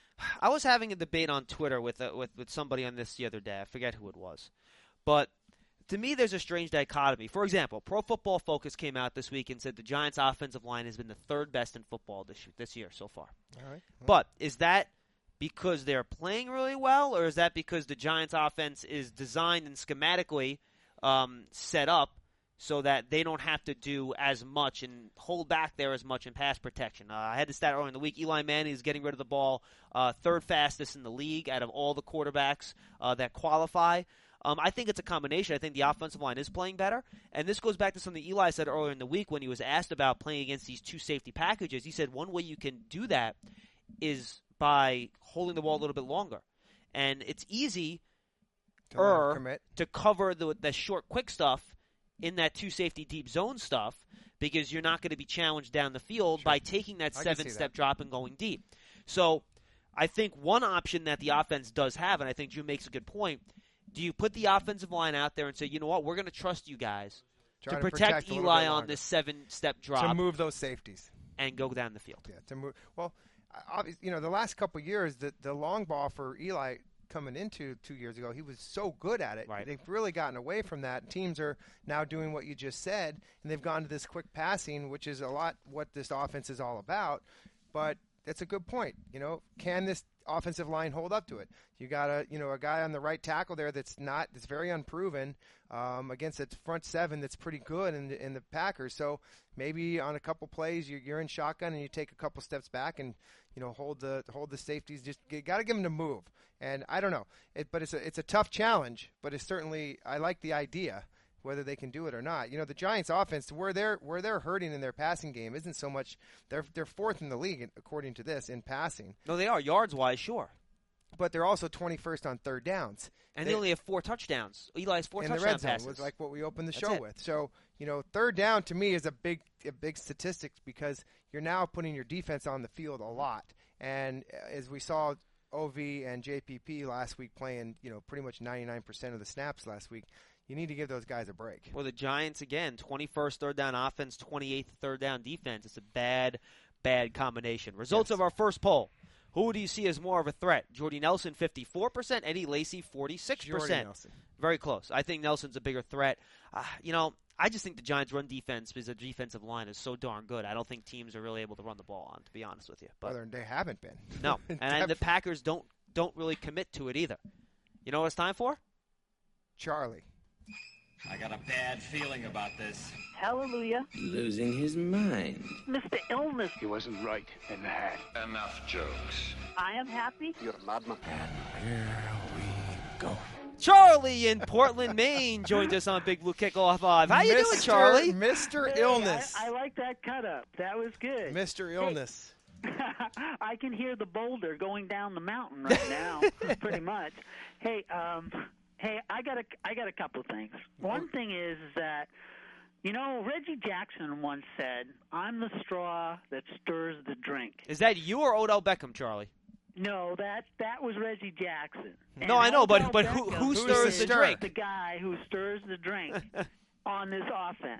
I was having a debate on Twitter with, uh, with with somebody on this the other day. I forget who it was, but to me, there's a strange dichotomy. For example, Pro Football Focus came out this week and said the Giants' offensive line has been the third best in football this this year so far. All right. Well, But is that because they're playing really well, or is that because the Giants' offense is designed and schematically um, set up so that they don't have to do as much and hold back there as much in pass protection? Uh, I had the stat earlier in the week. Eli Manning is getting rid of the ball uh, third fastest in the league out of all the quarterbacks uh, that qualify. Um, I think it's a combination. I think the offensive line is playing better. And this goes back to something Eli said earlier in the week when he was asked about playing against these two safety packages. He said one way you can do that is by holding the ball a little bit longer. And it's easy To er, commit. to cover the, the short, quick stuff in that two safety deep zone stuff because you're not going to be challenged down the field Sure. by taking that I can see seven-step that. drop and going deep. So I think one option that the offense does have, and I think Jim makes a good point, do you put the offensive line out there and say, you know what, we're going to trust you guys Try to to protect, protect a little Eli bit on longer. this seven-step drop To move those safeties. and go down the field? Yeah, to move. Well, obviously, you know, the last couple of years, the the long ball for Eli coming into two years ago, he was so good at it. Right. They've really gotten away from that. Teams are now doing what you just said, and they've gone to this quick passing, which is a lot what this offense is all about. But that's a good point. You know, can this offensive line hold up to it? You got a you know a guy on the right tackle there that's not that's very unproven um, against a front seven that's pretty good in the, in the Packers. So maybe on a couple plays you're, you're in shotgun and you take a couple steps back and you know hold the hold the safeties. Just got to give them to move. And I don't know, it, but it's a it's a tough challenge. But it's certainly I like the idea. Whether they can do it or not, you know, the Giants' offense, where they're where they're hurting in their passing game, isn't so much. They're they're fourth in the league according to this in passing, No, they are yards wise, sure, but they're also twenty-first on third downs. and they, they only have four touchdowns. Eli has four in the touchdown red zone passes. was like what we opened the That's show it. with. So you know, third down to me is a big a big statistic because you're now putting your defense on the field a lot, and as we saw. O V and J P P last week playing, you know, pretty much ninety-nine percent of the snaps last week. You need to give those guys a break. Well, the Giants, again, twenty-first third down offense, twenty-eighth third down defense. It's a bad, bad combination. Results Yes. of our first poll. Who do you see as more of a threat? Jordy Nelson, fifty-four percent. Eddie Lacy, forty-six percent. Jordy Nelson. Very close. I think Nelson's a bigger threat. Uh, you know, I just think the Giants' run defense, because the defensive line is so darn good, I don't think teams are really able to run the ball on, to be honest with you. But Well, they haven't been. no, and, and the Packers don't don't really commit to it either. You know what it's time for? Charlie. I got a bad feeling about this. Hallelujah. Losing his mind. Mister Illness, He wasn't right in the hat. Enough jokes. I am happy. You're a madman. Charlie in Portland, Maine, joins us on Big Blue Kickoff Live. How you doing, Mister Charlie? Mister Hey, Illness. I, I like that cut up. That was good. Mister Illness. I can hear the boulder going down the mountain right now, pretty much. Hey, um, hey, I got a, I got a couple of things. One thing is that, you know, Reggie Jackson once said, "I'm the straw that stirs the drink." Is that you or Odell Beckham, Charlie? No, that that was Reggie Jackson. And No, I know, but Odell but who Beckham who Who's stirs the the stir? drink? the guy who stirs the drink on this offense.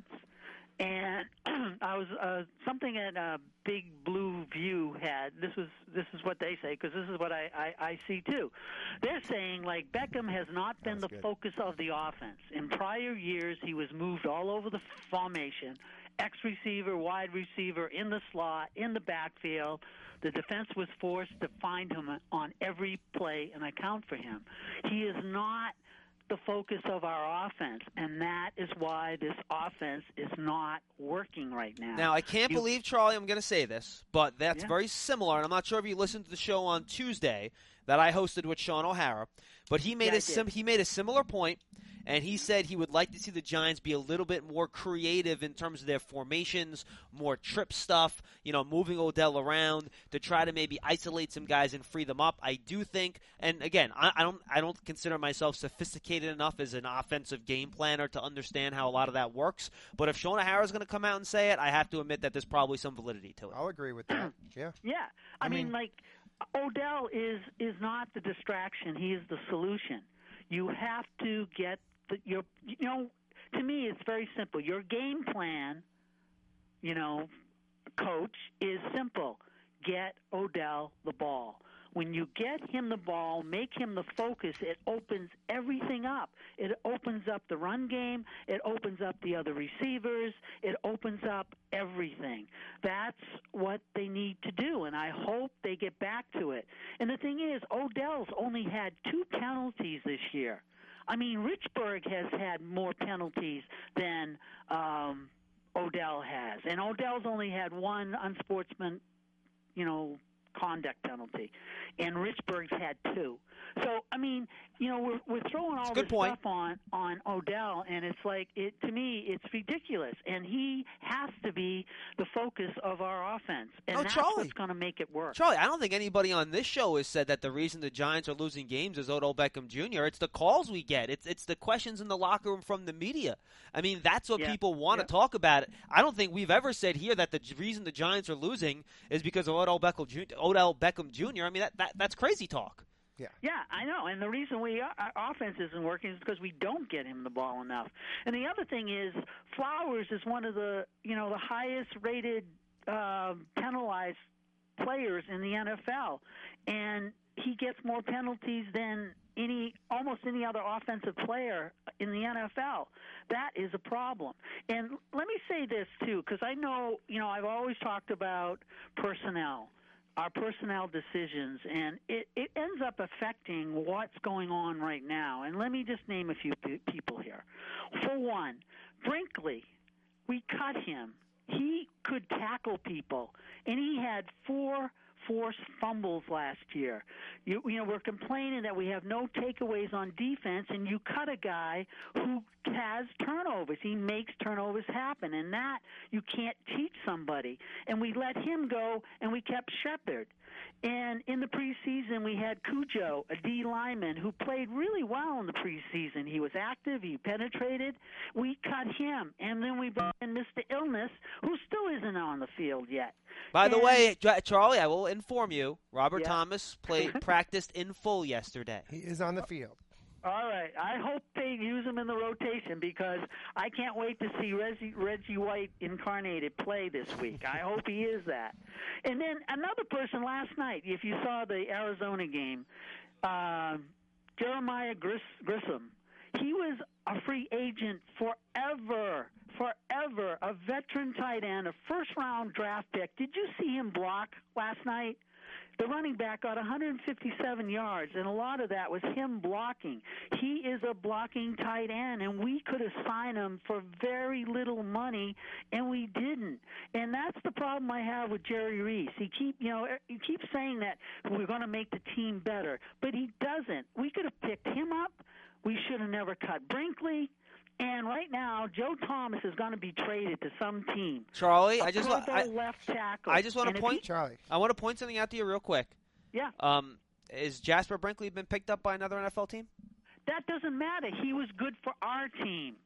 And I was uh, something that uh, Big Blue View had. This was this is what they say because this is what I, I, I see too. They're saying like Beckham has not been the good. focus of the offense. In prior years, he was moved all over the formation, X receiver, wide receiver, in the slot, in the backfield. The defense was forced to find him on every play and account for him. He is not the focus of our offense, and that is why this offense is not working right now. Now, I can't You- believe, Charlie, I'm going to say this, but that's Yeah. very similar, and I'm not sure if you listened to the show on Tuesday that I hosted with Sean O'Hara, but he made Yeah, I a sim- did. he made a similar point, and he said he would like to see the Giants be a little bit more creative in terms of their formations, more trip stuff, you know, moving Odell around to try to maybe isolate some guys and free them up. I do think, and again, I, I don't I don't consider myself sophisticated enough as an offensive game planner to understand how a lot of that works, but if Sean O'Hara is going to come out and say it, I have to admit that there's probably some validity to it. I'll agree with that. Yeah. Yeah, I, I mean, mean- like Odell is is not the distraction; he is the solution. You have to get the, your, you know, to me, it's very simple. Your game plan, you know, coach, is simple. Get Odell the ball. When you get him the ball, make him the focus, it opens everything up. It opens up the run game. It opens up the other receivers. It opens up everything. That's what they need to do, and I hope they get back to it. And the thing is, Odell's only had two penalties this year. I mean, Richburg has had more penalties than um, Odell has, and Odell's only had one unsportsman, you know, misconduct penalty, and Richburg's had two. So, I mean, you know, we're we're throwing all Good this point. stuff on, on Odell, and it's like, it to me, it's ridiculous. And he has to be the focus of our offense, and No, that's Charlie. what's going to make it work. Charlie, I don't think anybody on this show has said that the reason the Giants are losing games is Odell Beckham Junior It's the calls we get. It's it's the questions in the locker room from the media. I mean, that's what Yeah. people want Yeah. to talk about. I don't think we've ever said here that the j- reason the Giants are losing is because of Odell Beckham Junior Odell Beckham Junior I mean, that, that that's crazy talk. Yeah, I know. And the reason we our offense isn't working is because we don't get him the ball enough. And the other thing is, Flowers is one of the you know the highest rated uh, penalized players in the N F L, and he gets more penalties than any almost any other offensive player in the N F L. That is a problem. And let me say this too, because I know you know I've always talked about personnel. Our personnel decisions, and it, it ends up affecting what's going on right now. And let me just name a few p- people here. For one, Brinkley, we cut him. He could tackle people, and he had four forced fumbles last year. You, you know, we're complaining that we have no takeaways on defense, and you cut a guy who has turnovers. He makes turnovers happen, and that you can't teach somebody. And we let him go, and we kept Shepard. And in the preseason, we had Cujo, a D lineman, who played really well in the preseason. He was active. He penetrated. We cut him. And then we brought in Mister Illness, who still isn't on the field yet. By the And- way, J- Charlie, I will inform you, Robert Yeah. Thomas played practiced in full yesterday. He is on the field. All right. I hope they use him in the rotation because I can't wait to see Reggie, Reggie White incarnated play this week. I hope he is that. And then another person last night, if you saw the Arizona game, uh, Jeremiah Gris- Grissom, he was a free agent forever, forever, a veteran tight end, a first-round draft pick. Did you see him block last night? The running back got one hundred fifty-seven yards, and a lot of that was him blocking. He is a blocking tight end, and we could have signed him for very little money, and we didn't. And that's the problem I have with Jerry Reese. He keep, you know, he keeps saying that we're going to make the team better, but he doesn't. We could have picked him up. We should have never cut Brinkley. And right now, Joe Thomas is going to be traded to some team. Charlie, A I just Pro wa- Bowl I, left tackle. I just want And to if point he- Charlie. I want to point something out to you real quick. Yeah. Um, is Jasper Brinkley been picked up by another N F L team? That doesn't matter. He was good for our team.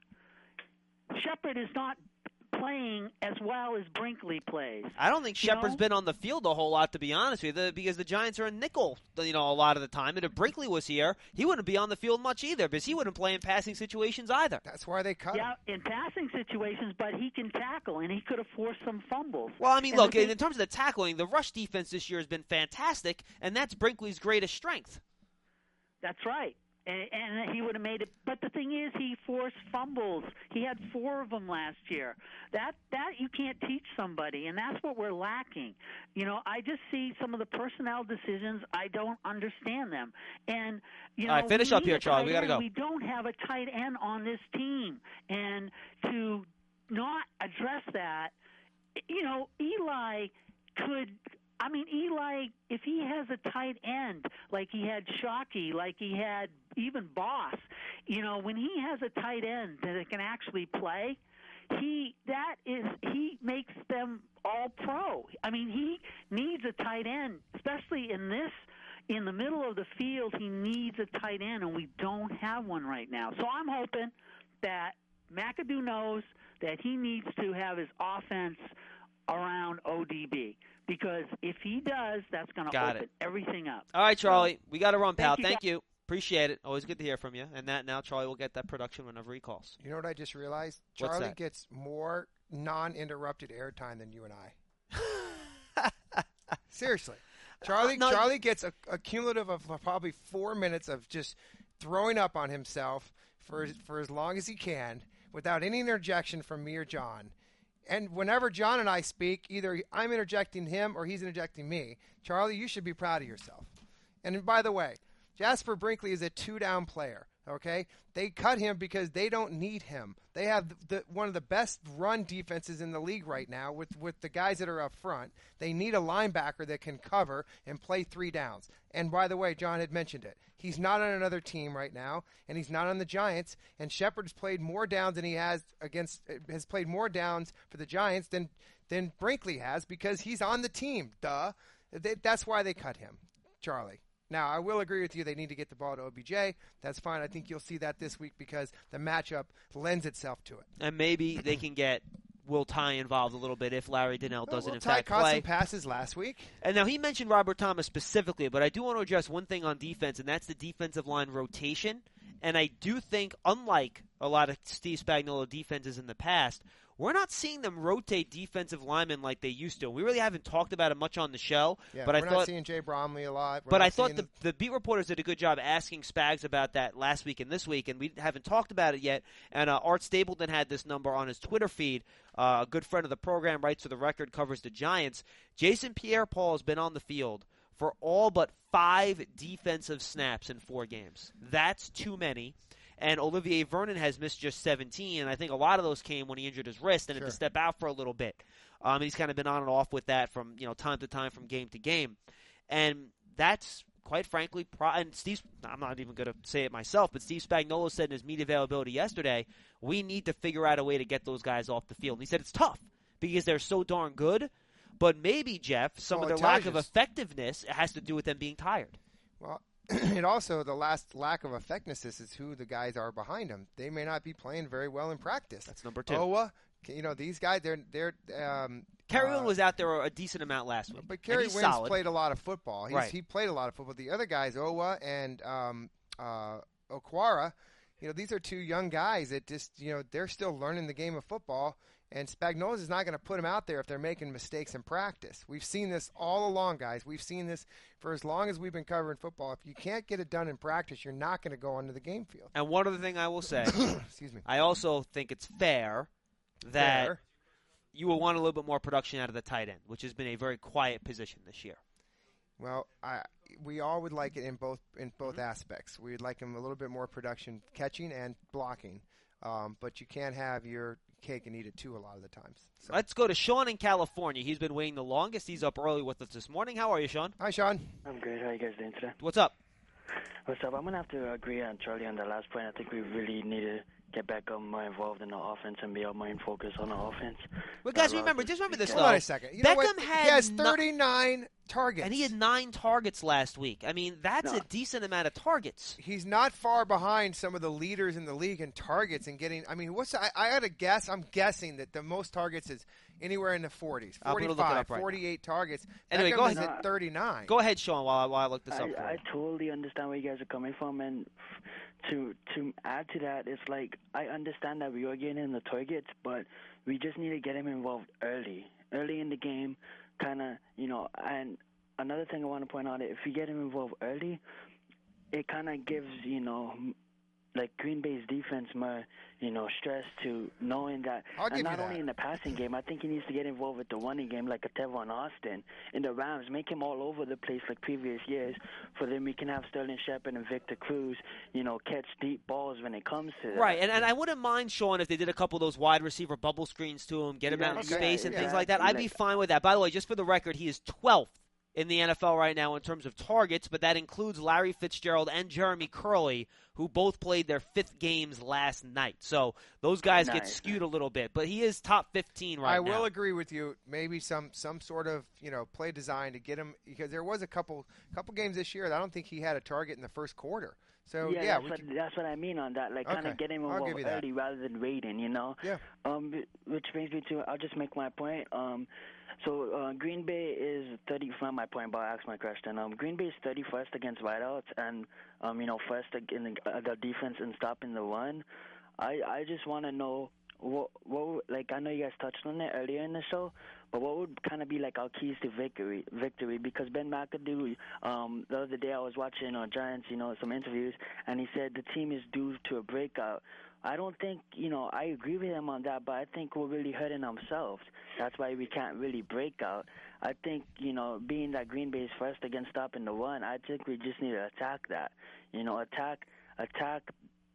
Shepard is not playing as well as Brinkley plays. I don't think You Shepard's know? been on the field a whole lot, to be honest with you, because the Giants are a nickel, you know, a lot of the time. And if Brinkley was here, he wouldn't be on the field much either, because he wouldn't play in passing situations either. That's why they cut Yeah, him. in passing situations, but he can tackle, and he could have forced some fumbles. Well, I mean, And look, the thing- in terms of the tackling, the rush defense this year has been fantastic, and that's Brinkley's greatest strength. That's right. And, and he would have made it. But the thing is, he forced fumbles. He had four of them last year. That that you can't teach somebody, and that's what we're lacking. You know, I just see some of the personnel decisions. I don't understand them. And you know, All right, finish we up need here, a Charlie. tight We gotta end. go. We don't have a tight end on this team, and to not address that, you know, Eli could. I mean, Eli, if he has a tight end like he had Shockey, like he had even Boss, you know, when he has a tight end that can actually play, he that is he makes them all pro. I mean, he needs a tight end, especially in this in the middle of the field. He needs a tight end, and we don't have one right now. So I'm hoping that McAdoo knows that he needs to have his offense around O D B. Because if he does, that's going to Got open it. everything up. All right, Charlie, we got to run, Thank pal. you, Thank guys. you. Appreciate it. Always good to hear from you. And that now Charlie will get that production whenever he calls. You know what I just realized? What's Charlie that? gets more non-interrupted airtime than you and I. Seriously. Charlie No, Charlie gets a, a cumulative of probably four minutes of just throwing up on himself for for as long as he can without any interjection from me or John. And whenever John and I speak, either I'm interjecting him or he's interjecting me. Charlie, you should be proud of yourself. And by the way, Jasper Brinkley is a two-down player. Okay, they cut him because they don't need him. They have the, the, one of the best run defenses in the league right now with, with the guys that are up front. They need a linebacker that can cover and play three downs. And by the way, John had mentioned it. He's not on another team right now, and he's not on the Giants. And Shepard's played more downs than he has against has played more downs for the Giants than than Brinkley has because he's on the team. Duh. They, that's why they cut him, Charlie. Now, I will agree with you. They need to get the ball to O B J. That's fine. I think you'll see that this week because the matchup lends itself to it. And maybe they can get Will Ty involved a little bit if Larry Donnell doesn't, well, in Ty fact, caught play. some passes last week. And now he mentioned Robert Thomas specifically, but I do want to address one thing on defense, and that's the defensive line rotation. And I do think, unlike a lot of Steve Spagnuolo defenses in the past, we're not seeing them rotate defensive linemen like they used to. We really haven't talked about it much on the show. Yeah, but we're I not thought, seeing Jay Bromley a lot. We're but not I thought the, the, the beat reporters did a good job asking Spags about that last week and this week, and we haven't talked about it yet. And uh, Art Stapleton had this number on his Twitter feed. Uh, a good friend of the program, writes for the Record, covers the Giants. Jason Pierre-Paul has been on the field for all but five defensive snaps in four games. That's too many. And Olivier Vernon has missed just seventeen, and I think a lot of those came when he injured his wrist and sure. had to step out for a little bit. Um, he's kind of been on and off with that from you know time to time, from game to game, and that's quite frankly. Pro- and Steve, I'm not even going to say it myself, but Steve Spagnuolo said in his media availability yesterday, we need to figure out a way to get those guys off the field. And he said it's tough because they're so darn good, but maybe Jeff, some well, of their lack you. of effectiveness has to do with them being tired. Well. And also, the last lack of effectiveness is who the guys are behind them. They may not be playing very well in practice. That's number two. Owa, you know, these guys, they're they're. Um, Kerry uh, Wynn was out there a decent amount last week. But Kerry Wynn's Wynn's played a lot of football. He's, right. He played a lot of football. The other guys, Owa and um, uh, Okwara, you know, these are two young guys that just, you know, they're still learning the game of football. And Spagnuolo is not going to put them out there if they're making mistakes in practice. We've seen this all along, guys. We've seen this for as long as we've been covering football. If you can't get it done in practice, you're not going to go onto the game field. And one other thing I will say, excuse me, I also think it's fair that fair. you will want a little bit more production out of the tight end, which has been a very quiet position this year. Well, I, we all would like it in both in both mm-hmm. aspects. We'd like him a little bit more production, catching and blocking. Um, but you can't have your cake and eat it too a lot of the times. So. Let's go to Sean in California. He's been waiting the longest. He's up early with us this morning. How are you, Sean? Hi, Sean. I'm good. How are you guys doing today? What's up? What's up? I'm going to have to agree on Charlie on the last point. I think we really need to get back um, more involved in the offense and be more in focus on the offense. Well, guys, remember, just remember this, Hold though. on a second. You Beckham know what? had he has no- thirty-nine targets. And he had nine targets last week. I mean, that's No. a decent amount of targets. He's not far behind some of the leaders in the league in targets and getting. I mean, what's I, I had to guess. I'm guessing that the most targets is anywhere in the forties, I'm gonna look it forty-five, up right forty-eight targets. Anyway, Beckham go is ahead. at thirty-nine. Go ahead, Sean, while I, while I look this I, up for I you. totally understand where you guys are coming from, and to to add to that, it's like I understand that we are getting in the targets, but we just need to get him involved early, early in the game, kind of, you know. And another thing I want to point out, if we get him involved early, it kind of gives, you know, like Green Bay's defense more, you know, stress to knowing that, I'll give and not you only that. in the passing game, I think he needs to get involved with the running game like a Tevon Austin. In the Rams, make him all over the place like previous years, for then we can have Sterling Shepard and Victor Cruz, you know, catch deep balls when it comes to that. Right, and, and I wouldn't mind, Sean, if they did a couple of those wide receiver bubble screens to him, get him out in Okay. space and Yeah. things like that. I'd be fine with that. By the way, just for the record, he is twelfth in the N F L right now in terms of targets, but that includes Larry Fitzgerald and Jeremy Curley, who both played their fifth games last night. So those guys get Nice. skewed a little bit, but he is top fifteen right I now. will agree with you. Maybe some, some sort of, you know, play design to get him, because there was a couple couple games this year that I don't think he had a target in the first quarter. So yeah, yeah, that's, we what, could, that's what I mean on that. Like, kind Okay. of get him I'll involved give you that. early rather than waiting, you know? Yeah. Um, which brings me to, I'll just make my point. Um, so uh, Green Bay is thirty, not my point, but I'll ask my question. Um, Green Bay is thirty-first against wideouts and, um, you know, first in the, uh, the defense and stopping the run. I, I just want to know, what, what, like, I know you guys touched on it earlier in the show, but what would kind of be like our keys to victory? Victory, because Ben McAdoo, um, the other day I was watching uh, Giants, you know, some interviews, and he said the team is due to a breakout. I don't think, you know, I agree with him on that, but I think we're really hurting ourselves. That's why we can't really break out. I think, you know, being that Green Bay is first against stopping the run, I think we just need to attack that. You know, attack, attack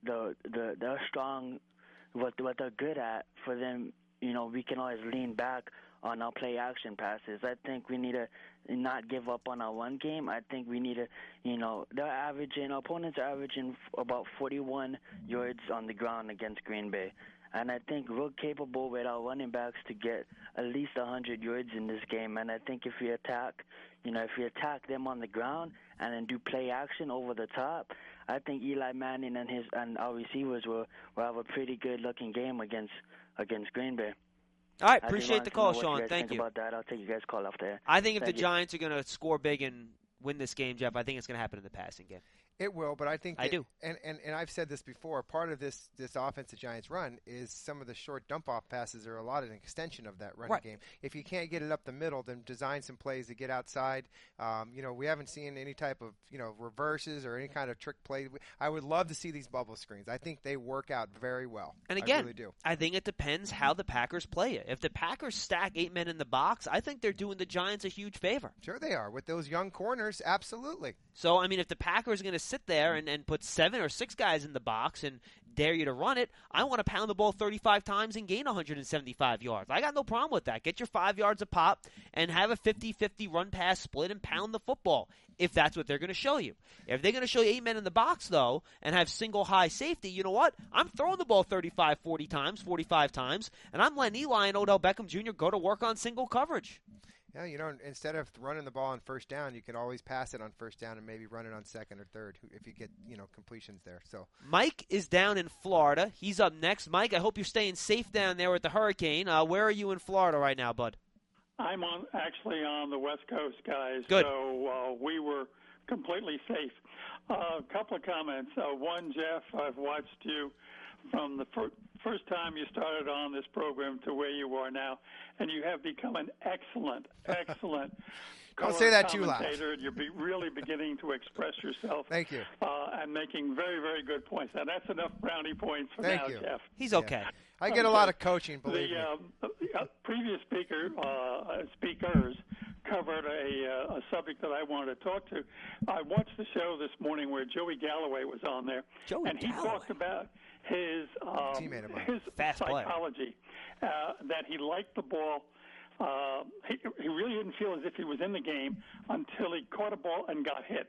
the the they're strong, what what they're good at. For them, you know, we can always lean back on our play action passes. I think we need to not give up on our one game. I think we need to, you know, they're averaging, our opponents are averaging about forty-one yards on the ground against Green Bay. And I think we're capable with our running backs to get at least one hundred yards in this game. And I think if we attack, you know, if we attack them on the ground and then do play action over the top, I think Eli Manning and his and our receivers will, will have a pretty good-looking game against against Green Bay. All right, I appreciate the call, Sean. You Thank think you. About that, I'll take you guys' call off there. I think if Thank the you. Giants are going to score big and win this game, Jeff, I think it's going to happen in the passing game. It will, but I think I that, do. And, and, and I've said this before. Part of this this offense the Giants run is some of the short dump off passes are a lot of an extension of that running Right. game. If you can't get it up the middle, then design some plays to get outside. Um, you know, we haven't seen any type of you know reverses or any kind of trick play. I would love to see these bubble screens. I think they work out very well. And again, I really do. I think it depends how the Packers play it. If the Packers stack eight men in the box, I think they're doing the Giants a huge favor. Sure they are. With those young corners, absolutely. So, I mean, if the Packers are going to sit there and, and put seven or six guys in the box and dare you to run it, I want to pound the ball thirty-five times and gain one hundred seventy-five yards. I got no problem with that. Get your five yards a pop and have a fifty-fifty run-pass split and pound the football if that's what they're going to show you. If they're going to show you eight men in the box, though, and have single high safety, you know what? I'm throwing the ball thirty-five, forty times, forty-five times, and I'm letting Eli and Odell Beckham Junior go to work on single coverage. Yeah, you know, instead of running the ball on first down, you can always pass it on first down and maybe run it on second or third if you get, you know, completions there. So Mike is down in Florida. He's up next. Mike, I hope you're staying safe down there with the hurricane. Uh, where are you in Florida right now, bud? I'm on actually on the West Coast, guys. Good. So uh, we were completely safe. A uh, couple of comments. Uh, one, Jeff, I've watched you from the fir- first time you started on this program to where you are now, and you have become an excellent, excellent Don't say that too loud. commentator. You're be really beginning to express yourself. Thank you. Uh, and making very, very good points. Now, that's enough brownie points for Thank now, you. Jeff. He's okay. Yeah. I get a lot of coaching, believe the, me. um, the uh, previous speaker, uh, speakers covered a, uh, a subject that I wanted to talk to. I watched the show this morning where Joey Galloway was on there, Joey and he Galloway. talked about his um, Teammate of mine. his Fast player. psychology, uh, that he liked the ball. Uh, he, he really didn't feel as if he was in the game until he caught a ball and got hit,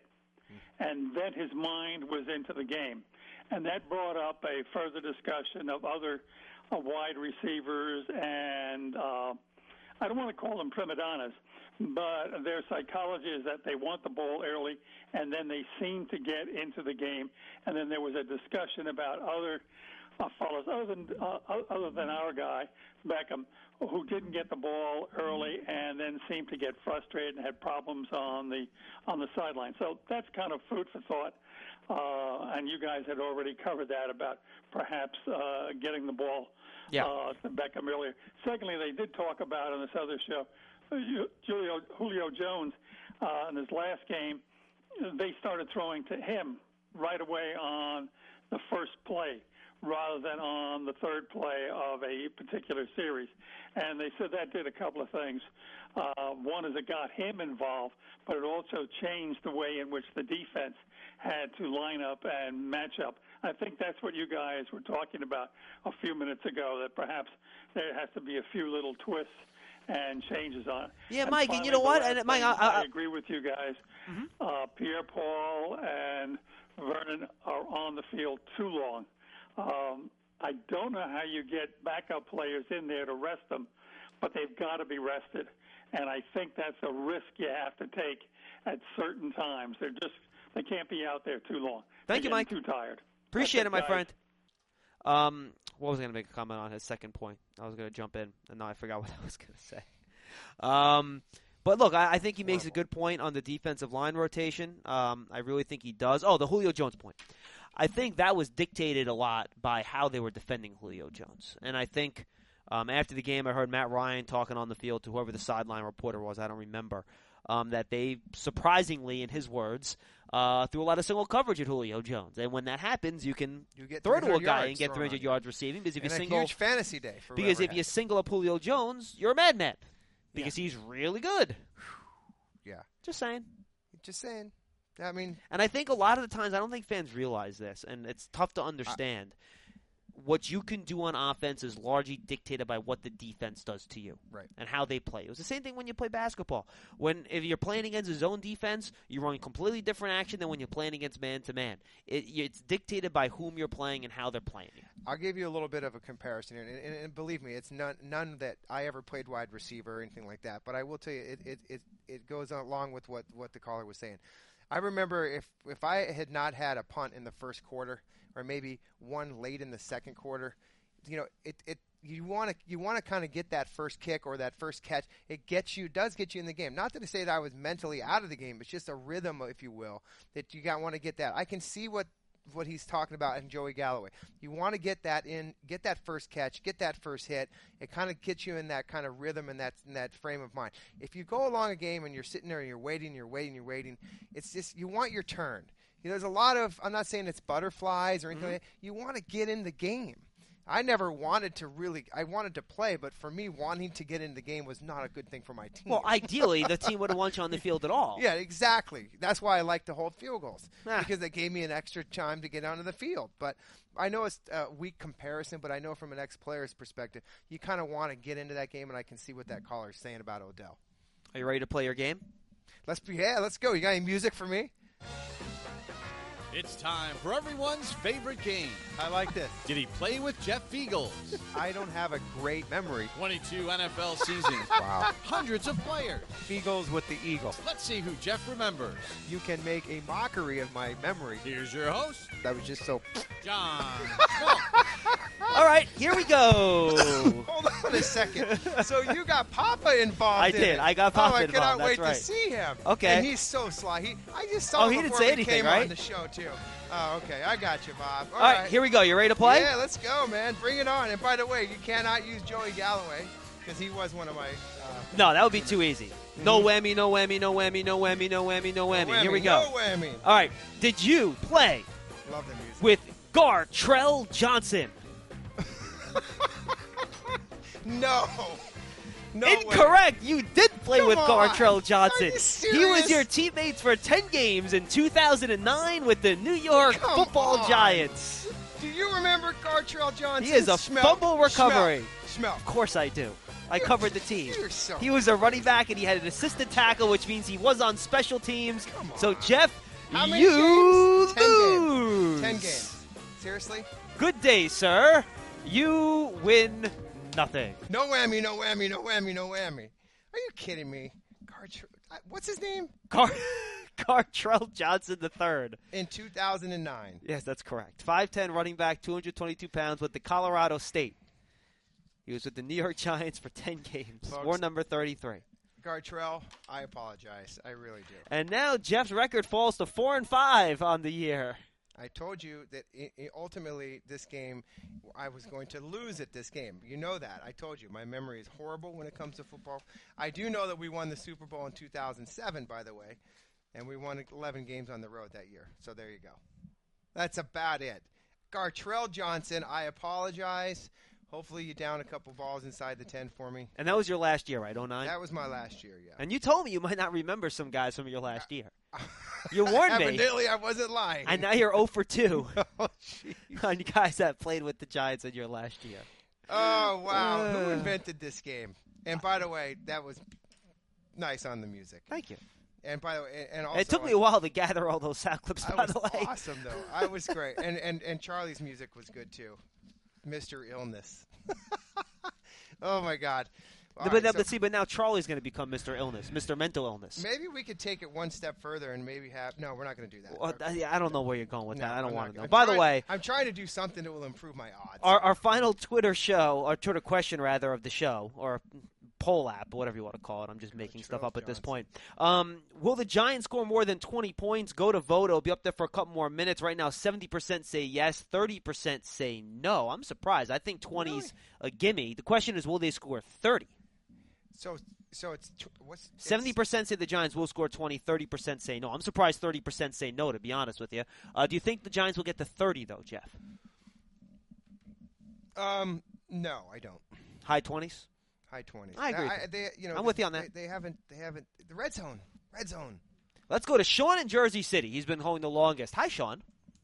and then his mind was into the game. And that brought up a further discussion of other uh, wide receivers and uh, I don't want to call them prima donnas, but their psychology is that they want the ball early and then they seem to get into the game. And then there was a discussion about other uh, fellows, other than uh, other than our guy Beckham, who didn't get the ball early and then seemed to get frustrated and had problems on the on the sideline. So that's kind of food for thought. Uh, and you guys had already covered that about perhaps uh, getting the ball Yeah. uh, to Beckham earlier. Secondly, they did talk about on this other show, uh, Julio, Julio Jones, uh, in his last game, they started throwing to him right away on the first play rather than on the third play of a particular series. And they said that did a couple of things. Uh, one is it got him involved, but it also changed the way in which the defense had to line up and match up. I think that's what you guys were talking about a few minutes ago, that perhaps there has to be a few little twists and changes on it. Yeah, And Mike, and finally, you know the what? last And Mike, thing, I- I- I agree with you guys. Mm-hmm. Uh, Pierre-Paul and Vernon are on the field too long. Um, I don't know how you get backup players in there to rest them, but they've got to be rested. And I think that's a risk you have to take at certain times. They're just they can't be out there too long. Thank They're you, Mike. getting Too tired. Appreciate That's it, my guys. friend. Um, what was I going to make a comment on his second point? I was going to jump in, and now I forgot what I was going to say. Um, but look, I, I think he makes a good point on the defensive line rotation. Um, I really think he does. Oh, the Julio Jones point. I think that was dictated a lot by how they were defending Julio Jones. And I think um, after the game, I heard Matt Ryan talking on the field to whoever the sideline reporter was, I don't remember, um, that they surprisingly, in his words, uh, threw a lot of single coverage at Julio Jones. And when that happens, you can You get throw to a three hundred guy yards and get thrown three hundred on you. yards receiving. Because if you And a single, huge fantasy day for because whoever if you had. single up Julio Jones, you're a madman. Because he's really good. Yeah. Just saying. Just saying. I mean, and I think a lot of the times I don't think fans realize this, and it's tough to understand. I, what you can do on offense is largely dictated by what the defense does to you, right, and how they play. It was the same thing when you play basketball. When if you're playing against a zone defense, you run completely different action than when you're playing against man-to-man. It, it's dictated by whom you're playing and how they're playing you. I'll give you a little bit of a comparison, and, and, and believe me, it's none, none that I ever played wide receiver or anything like that, but I will tell you, it it, it, it goes along with what, what the caller was saying. I remember if, if I had not had a punt in the first quarter, or maybe one late in the second quarter, you know, it, it you want to you want to kind of get that first kick or that first catch. It gets you does get you in the game. Not to say that I was mentally out of the game, it's just a rhythm, if you will, that you got want to get that. I can see what what he's talking about in Joey Galloway. You want to get that in, get that first catch, get that first hit. It kind of gets you in that kind of rhythm and that in that frame of mind. If you go along a game and you're sitting there and you're waiting, you're waiting, you're waiting, it's just you want your turn. You know, there's a lot of, I'm not saying it's butterflies or anything Mm-hmm. like that. You want to get in the game. I never wanted to really, I wanted to play, but for me, wanting to get in the game was not a good thing for my team. Well, ideally, the team wouldn't want you on the field at all. Yeah, exactly. That's why I like to hold field goals, Ah. because they gave me an extra time to get onto the field. But I know it's a weak comparison, but I know from an ex-player's perspective, you kind of want to get into that game, and I can see what that caller is saying about Odell. Are you ready to play your game? Let's be, yeah, let's go. You got any music for me? It's time for everyone's favorite game. I like this. Did he play with Jeff Feagles? I don't have a great memory. twenty-two N F L seasons. Wow. Hundreds of players. Feagles with the Eagles. Let's see who Jeff remembers. You can make a mockery of my memory. Here's your host, That was just so... John Schmaltz. All right, here we go. Hold on a second. So you got Papa involved I in did. it. I got Papa oh, I involved. cannot That's wait right. to see him. Okay. And he's so sly. He, I just saw Oh, him he didn't before say we anything, came right? on the show, too. Oh, okay. I got you, Bob. All right, here we go. You ready to play? Yeah, let's go, man. Bring it on. And by the way, you cannot use Joey Galloway because he was one of my... Uh, No, that would be too easy. No whammy, no whammy, no whammy, no whammy, no whammy, no whammy. whammy, Here we go. No whammy. All right, did you play Love the music. with Gartrell Johnson? No. No Incorrect. You did play Come with on. Gartrell Johnson. Are you He was serious? your teammates for ten games in two thousand nine with the New York Come Football on. Giants. Do you remember Gartrell Johnson? He is a Smell. fumble recovery. Smell. Of course I do. I covered the team. You're so... He was a running back, and he had an assistant tackle, which means he was on special teams. Come on. So, Jeff, How many you games? Ten lose. games. Ten games. Seriously? Good day, sir. You win nothing. No whammy, no whammy, no whammy, no whammy. Are you kidding me? Gartrell, what's his name? Gar- Gartrell Johnson the third. In two thousand nine. Yes, that's correct. five ten running back, two hundred twenty-two pounds with the Colorado State. He was with the New York Giants for ten games. Folks. War number thirty-three. Gartrell, I apologize. I really do. And now Jeff's record falls to four and five on the year. I told you that i i ultimately this game, I was going to lose at this game. You know that. I told you. My memory is horrible when it comes to football. I do know that we won the Super Bowl in two thousand seven, by the way, and we won eleven games on the road that year. So there you go. That's about it. Gartrell Johnson, I apologize. Hopefully you down a couple balls inside the ten for me. And that was your last year, right? oh nine? That was my last year, yeah. And you told me you might not remember some guys from your last year. You warned me. Evidently, I wasn't lying. And now you're oh for two Oh, jeez. on guys that played with the Giants in your last year. Oh, wow. Uh. Who invented this game? And by the way, that was nice on the music. Thank you. And by the way, and also It took me a while to gather all those sound clips, I by was the way. awesome, though. I was great. And, and, and Charlie's music was good, too. Mister Illness. Oh, my God. All but, right, now, so but see, but now Charlie's going to become Mister Illness, Mister Mental Illness. maybe we could take it one step further and maybe have – no, we're not going to do that. Well, I I don't know where you're going with No, that. I don't I'm want not to know. gonna- By I'm the trying- way, I'm trying to do something that will improve my odds. our, our final Twitter show, our Twitter question, rather, of the show, or poll app, whatever you want to call it. I'm just making stuff up at this point. Um, will the Giants score more than twenty points? Go to vote. It'll be up there for a couple more minutes. Right now, seventy percent say yes, thirty percent say no. I'm surprised. I think twenty's a gimme. The question is, will they score thirty? So so it's tw- what's it's- seventy percent say the Giants will score twenty, thirty percent say no. I'm surprised thirty percent say no, to be honest with you. Uh, do you think the Giants will get to thirty, though, Jeff? Um, no, I don't. High twenties? High twenties. I agree with I, you. they, you know, I'm with you on that. They, they haven't. They haven't. The red zone. Red zone. Let's go to Sean in Jersey City. He's been holding the longest. Hi, Sean.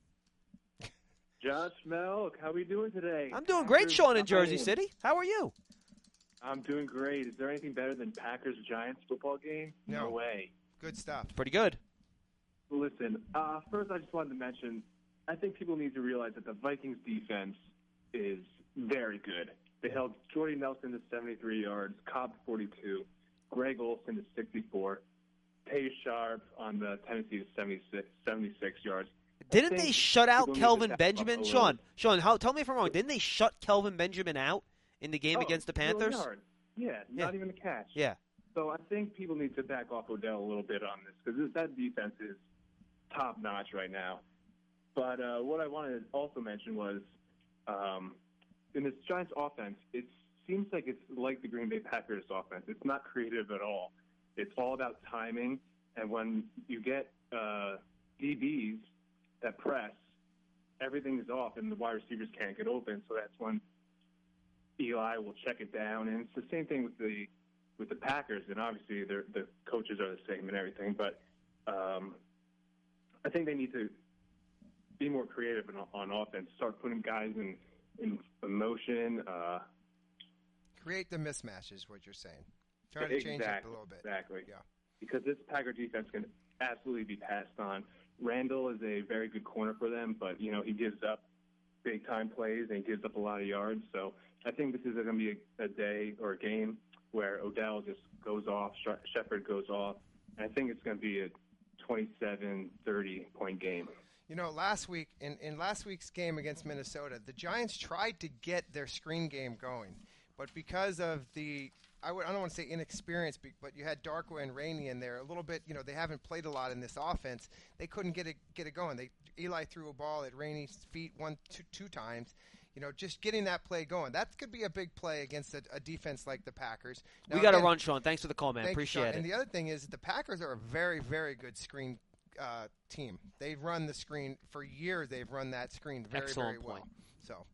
Josh Melk, how are we doing today? I'm doing great, Sean in Jersey City. How are you? I'm doing great. Is there anything better than Packers-Giants football game? No. No way. Good stuff. Pretty good. Listen, uh, first I just wanted to mention, I think people need to realize that the Vikings defense is very good. They held Jordy Nelson to seventy-three yards, Cobb to forty-two, Greg Olsen to sixty-four, Tay Sharp on the Tennessee to seventy-six, seventy-six yards. Didn't they shut out people need Kelvin to Benjamin? step up a Sean, little. Sean, how, tell me if I'm wrong. Didn't they shut Kelvin Benjamin out in the game Oh, against the zero Panthers? yards. Yeah, not even a catch. Yeah. So I think people need to back off Odell a little bit on this because that defense is top-notch right now. But uh, what I wanted to also mention was um, in this Giants offense, it seems like it's like the Green Bay Packers offense. It's not creative at all. It's all about timing. And when you get uh, D Bs that press, everything is off and the wide receivers can't get open. So that's when Eli will check it down. And it's the same thing with the with the Packers. And obviously the coaches are the same and everything. But um, I think they need to be more creative on, on offense, start putting guys in, in motion. Uh, Create the mismatch is what you're saying. Try to change exactly, it a little bit. Exactly. Yeah. Because this Packer defense can absolutely be passed on. Randall is a very good corner for them, but, you know, he gives up big-time plays and he gives up a lot of yards. So I think this is going to be a, a day or a game where Odell just goes off, Shepard goes off, and I think it's going to be a twenty-seven thirty point game. You know, last week, in, in last week's game against Minnesota, the Giants tried to get their screen game going. But because of the, I, would, I don't want to say inexperience, but you had Darko and Rainey in there a little bit. You know, they haven't played a lot in this offense. They couldn't get it get it going. They Eli threw a ball at Rainey's feet one, two, two times. You know, just getting that play going. That could be a big play against a, a defense like the Packers. Now, we got to again, run, Sean. Thanks for the call, man. Appreciate you, it. And the other thing is the Packers are a very, very good screen uh, team. They've run the screen for years. They've run that screen very, Excellent very point. well. So,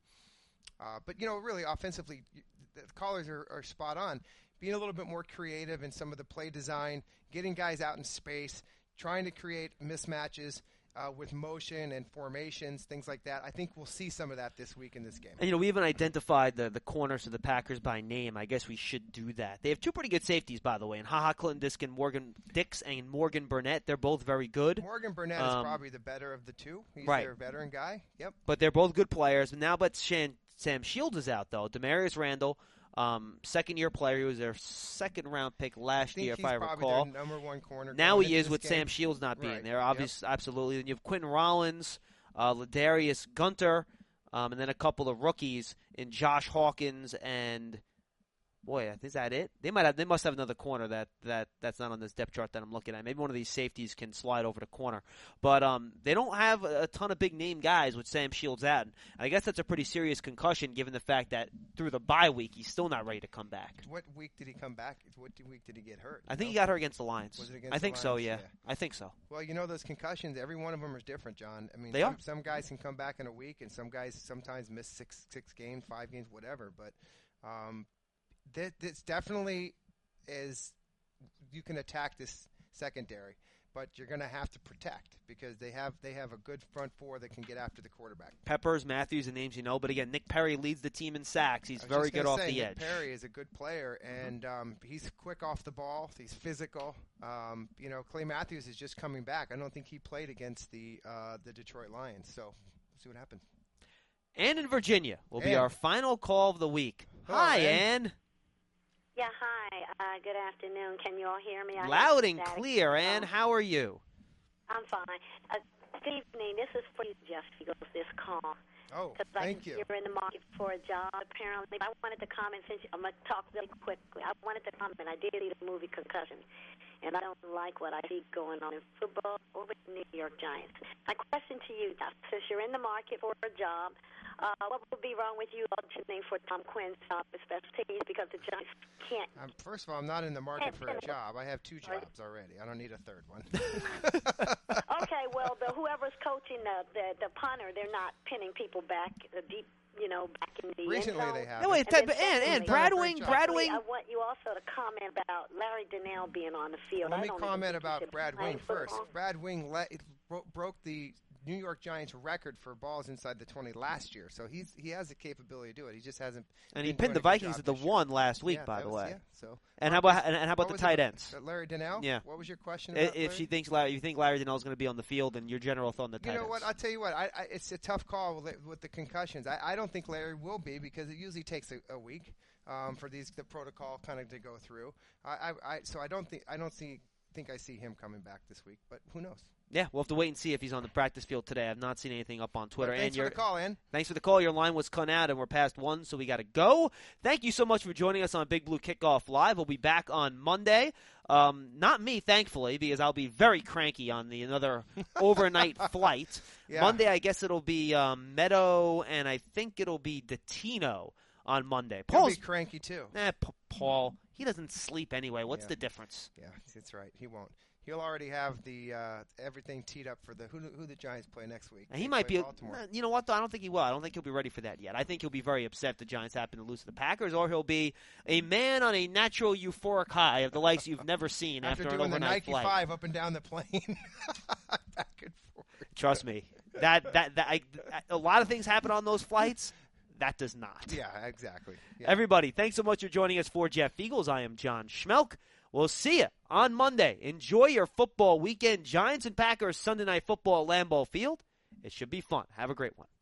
uh, but, you know, really offensively, the callers are, are spot on. Being a little bit more creative in some of the play design, getting guys out in space, trying to create mismatches uh, with motion and formations, things like that. I think we'll see some of that this week in this game. And, you know, we haven't identified the, the corners of the Packers by name. I guess we should do that. They have two pretty good safeties, by the way, and HaHa Clinton Dix and Morgan Dix and Morgan Burnett. They're both very good. Morgan Burnett um, is probably the better of the two. He's right. their veteran guy. Yep. But they're both good players. Now, but Shan, Sam Shields is out, though. Demarius Randall, um, second-year player. He was their second-round pick last I year, if he's I probably recall. Their number one corner. Now he into is this with game. Sam Shields not being right. there. Obviously, yep. absolutely. Then you have Quentin Rollins, uh, Ladarius Gunter, um, and then a couple of rookies in Josh Hawkins and boy, is that it? They might have. They must have another corner that, that that's not on this depth chart that I'm looking at. Maybe one of these safeties can slide over the corner, but um, they don't have a ton of big name guys with Sam Shields out. And I guess that's a pretty serious concussion, given the fact that through the bye week he's still not ready to come back. What week did he come back? What week did he get hurt? I think know? he got hurt against the Lions. Was it against I think the so. Lions? Yeah. yeah, I think so. Well, you know those concussions. Every one of them is different, John. I mean, they some, are. some guys can come back in a week, and some guys sometimes miss six six games, five games, whatever. But um, That this definitely is. You can attack this secondary, but you're going to have to protect because they have they have a good front four that can get after the quarterback. Peppers, Matthews, and names you know, but again, Nick Perry leads the team in sacks. He's I was very just good gonna off say, the Nick edge. Perry is a good player, and um, he's quick off the ball. He's physical. Um, you know, Clay Matthews is just coming back. I don't think he played against the uh, the Detroit Lions, so we'll see what happens. Ann in Virginia will be Ann. our final call of the week. Hello, Hi, Ann. Ann. Yeah, hi. Uh, good afternoon. Can you all hear me? I Loud have and static clear, phone. Ann. How are you? I'm fine. Uh, good evening. This is for you, Jeff. He goes this call. Oh, Because thank you. You're in the market for a job, apparently. I wanted to comment, since I'm going to talk really quickly. I wanted to comment. I did see the movie Concussion, and I don't like what I see going on in football or with the New York Giants. My question to you, Jeff, since you're in the market for a job, uh, what would be wrong with you auditioning for Tom Quinn's job, especially because the Giants can't? Um, first of all, I'm not in the market for a job. I have two jobs already. I don't need a third one. Okay, well, the whoever's coaching the, the the punter, they're not pinning people back, the deep you know, back in the Recently end zone. they have. No, wait, And but then and, and secondly, Brad Wing, Brad secondly, Wing. I want you also to comment about Larry Donnell being on the field. Let I me don't even comment think he about should be Brad playing Wing first. football. Brad Wing let, bro- broke the New York Giants record for balls inside the twenty last year, so he's he has the capability to do it. He just hasn't. And he been pinned the doing a good Vikings job at the this year. one last week, Yeah, by that the was- way. yeah, so and how about and, and how about What the was tight it? ends? Uh, Larry Donnell? Yeah. What was your question I- about If Larry? she thinks Larry, you think Larry Donnell is going to be on the field, and your general thought on the tight You know ends. what? I'll tell you what. I, I, it's a tough call with, with the concussions. I, I don't think Larry will be because it usually takes a, a week um, for these the protocol kind of to go through. I, I, I so I don't think I don't see think I see him coming back this week, but who knows? Yeah, we'll have to wait and see if he's on the practice field today. I've not seen anything up on Twitter. Well, thanks and for the call, in. Thanks for the call. Your line was cut out, and we're past one, so we got to go. Thank you so much for joining us on Big Blue Kickoff Live. We'll be back on Monday. Um, not me, thankfully, because I'll be very cranky on the another overnight flight. Yeah. Monday, I guess it'll be um, Meadow, and I think it'll be Datino on Monday. He'll Paul's be cranky too. Eh, P- Paul, he doesn't sleep anyway. What's Yeah. the difference? Yeah, that's right. He won't. He'll already have the uh, everything teed up for the who, who the Giants play next week. And he They might play be. Baltimore. uh, You know what? Though I don't think he will. I don't think he'll be ready for that yet. I think he'll be very upset the Giants happen to lose to the Packers, or he'll be a man on a natural euphoric high of the likes you've never seen After, after, an doing the overnight Nike flight. Five up and down the plane, back and forth. Trust me, that that that I, a lot of things happen on those flights. That does not. Yeah, exactly. Yeah. Everybody, thanks so much for joining us for Jeff Eagles. I am John Schmelk. We'll see you on Monday. Enjoy your football weekend. Giants and Packers Sunday Night Football at Lambeau Field. It should be fun. Have a great one.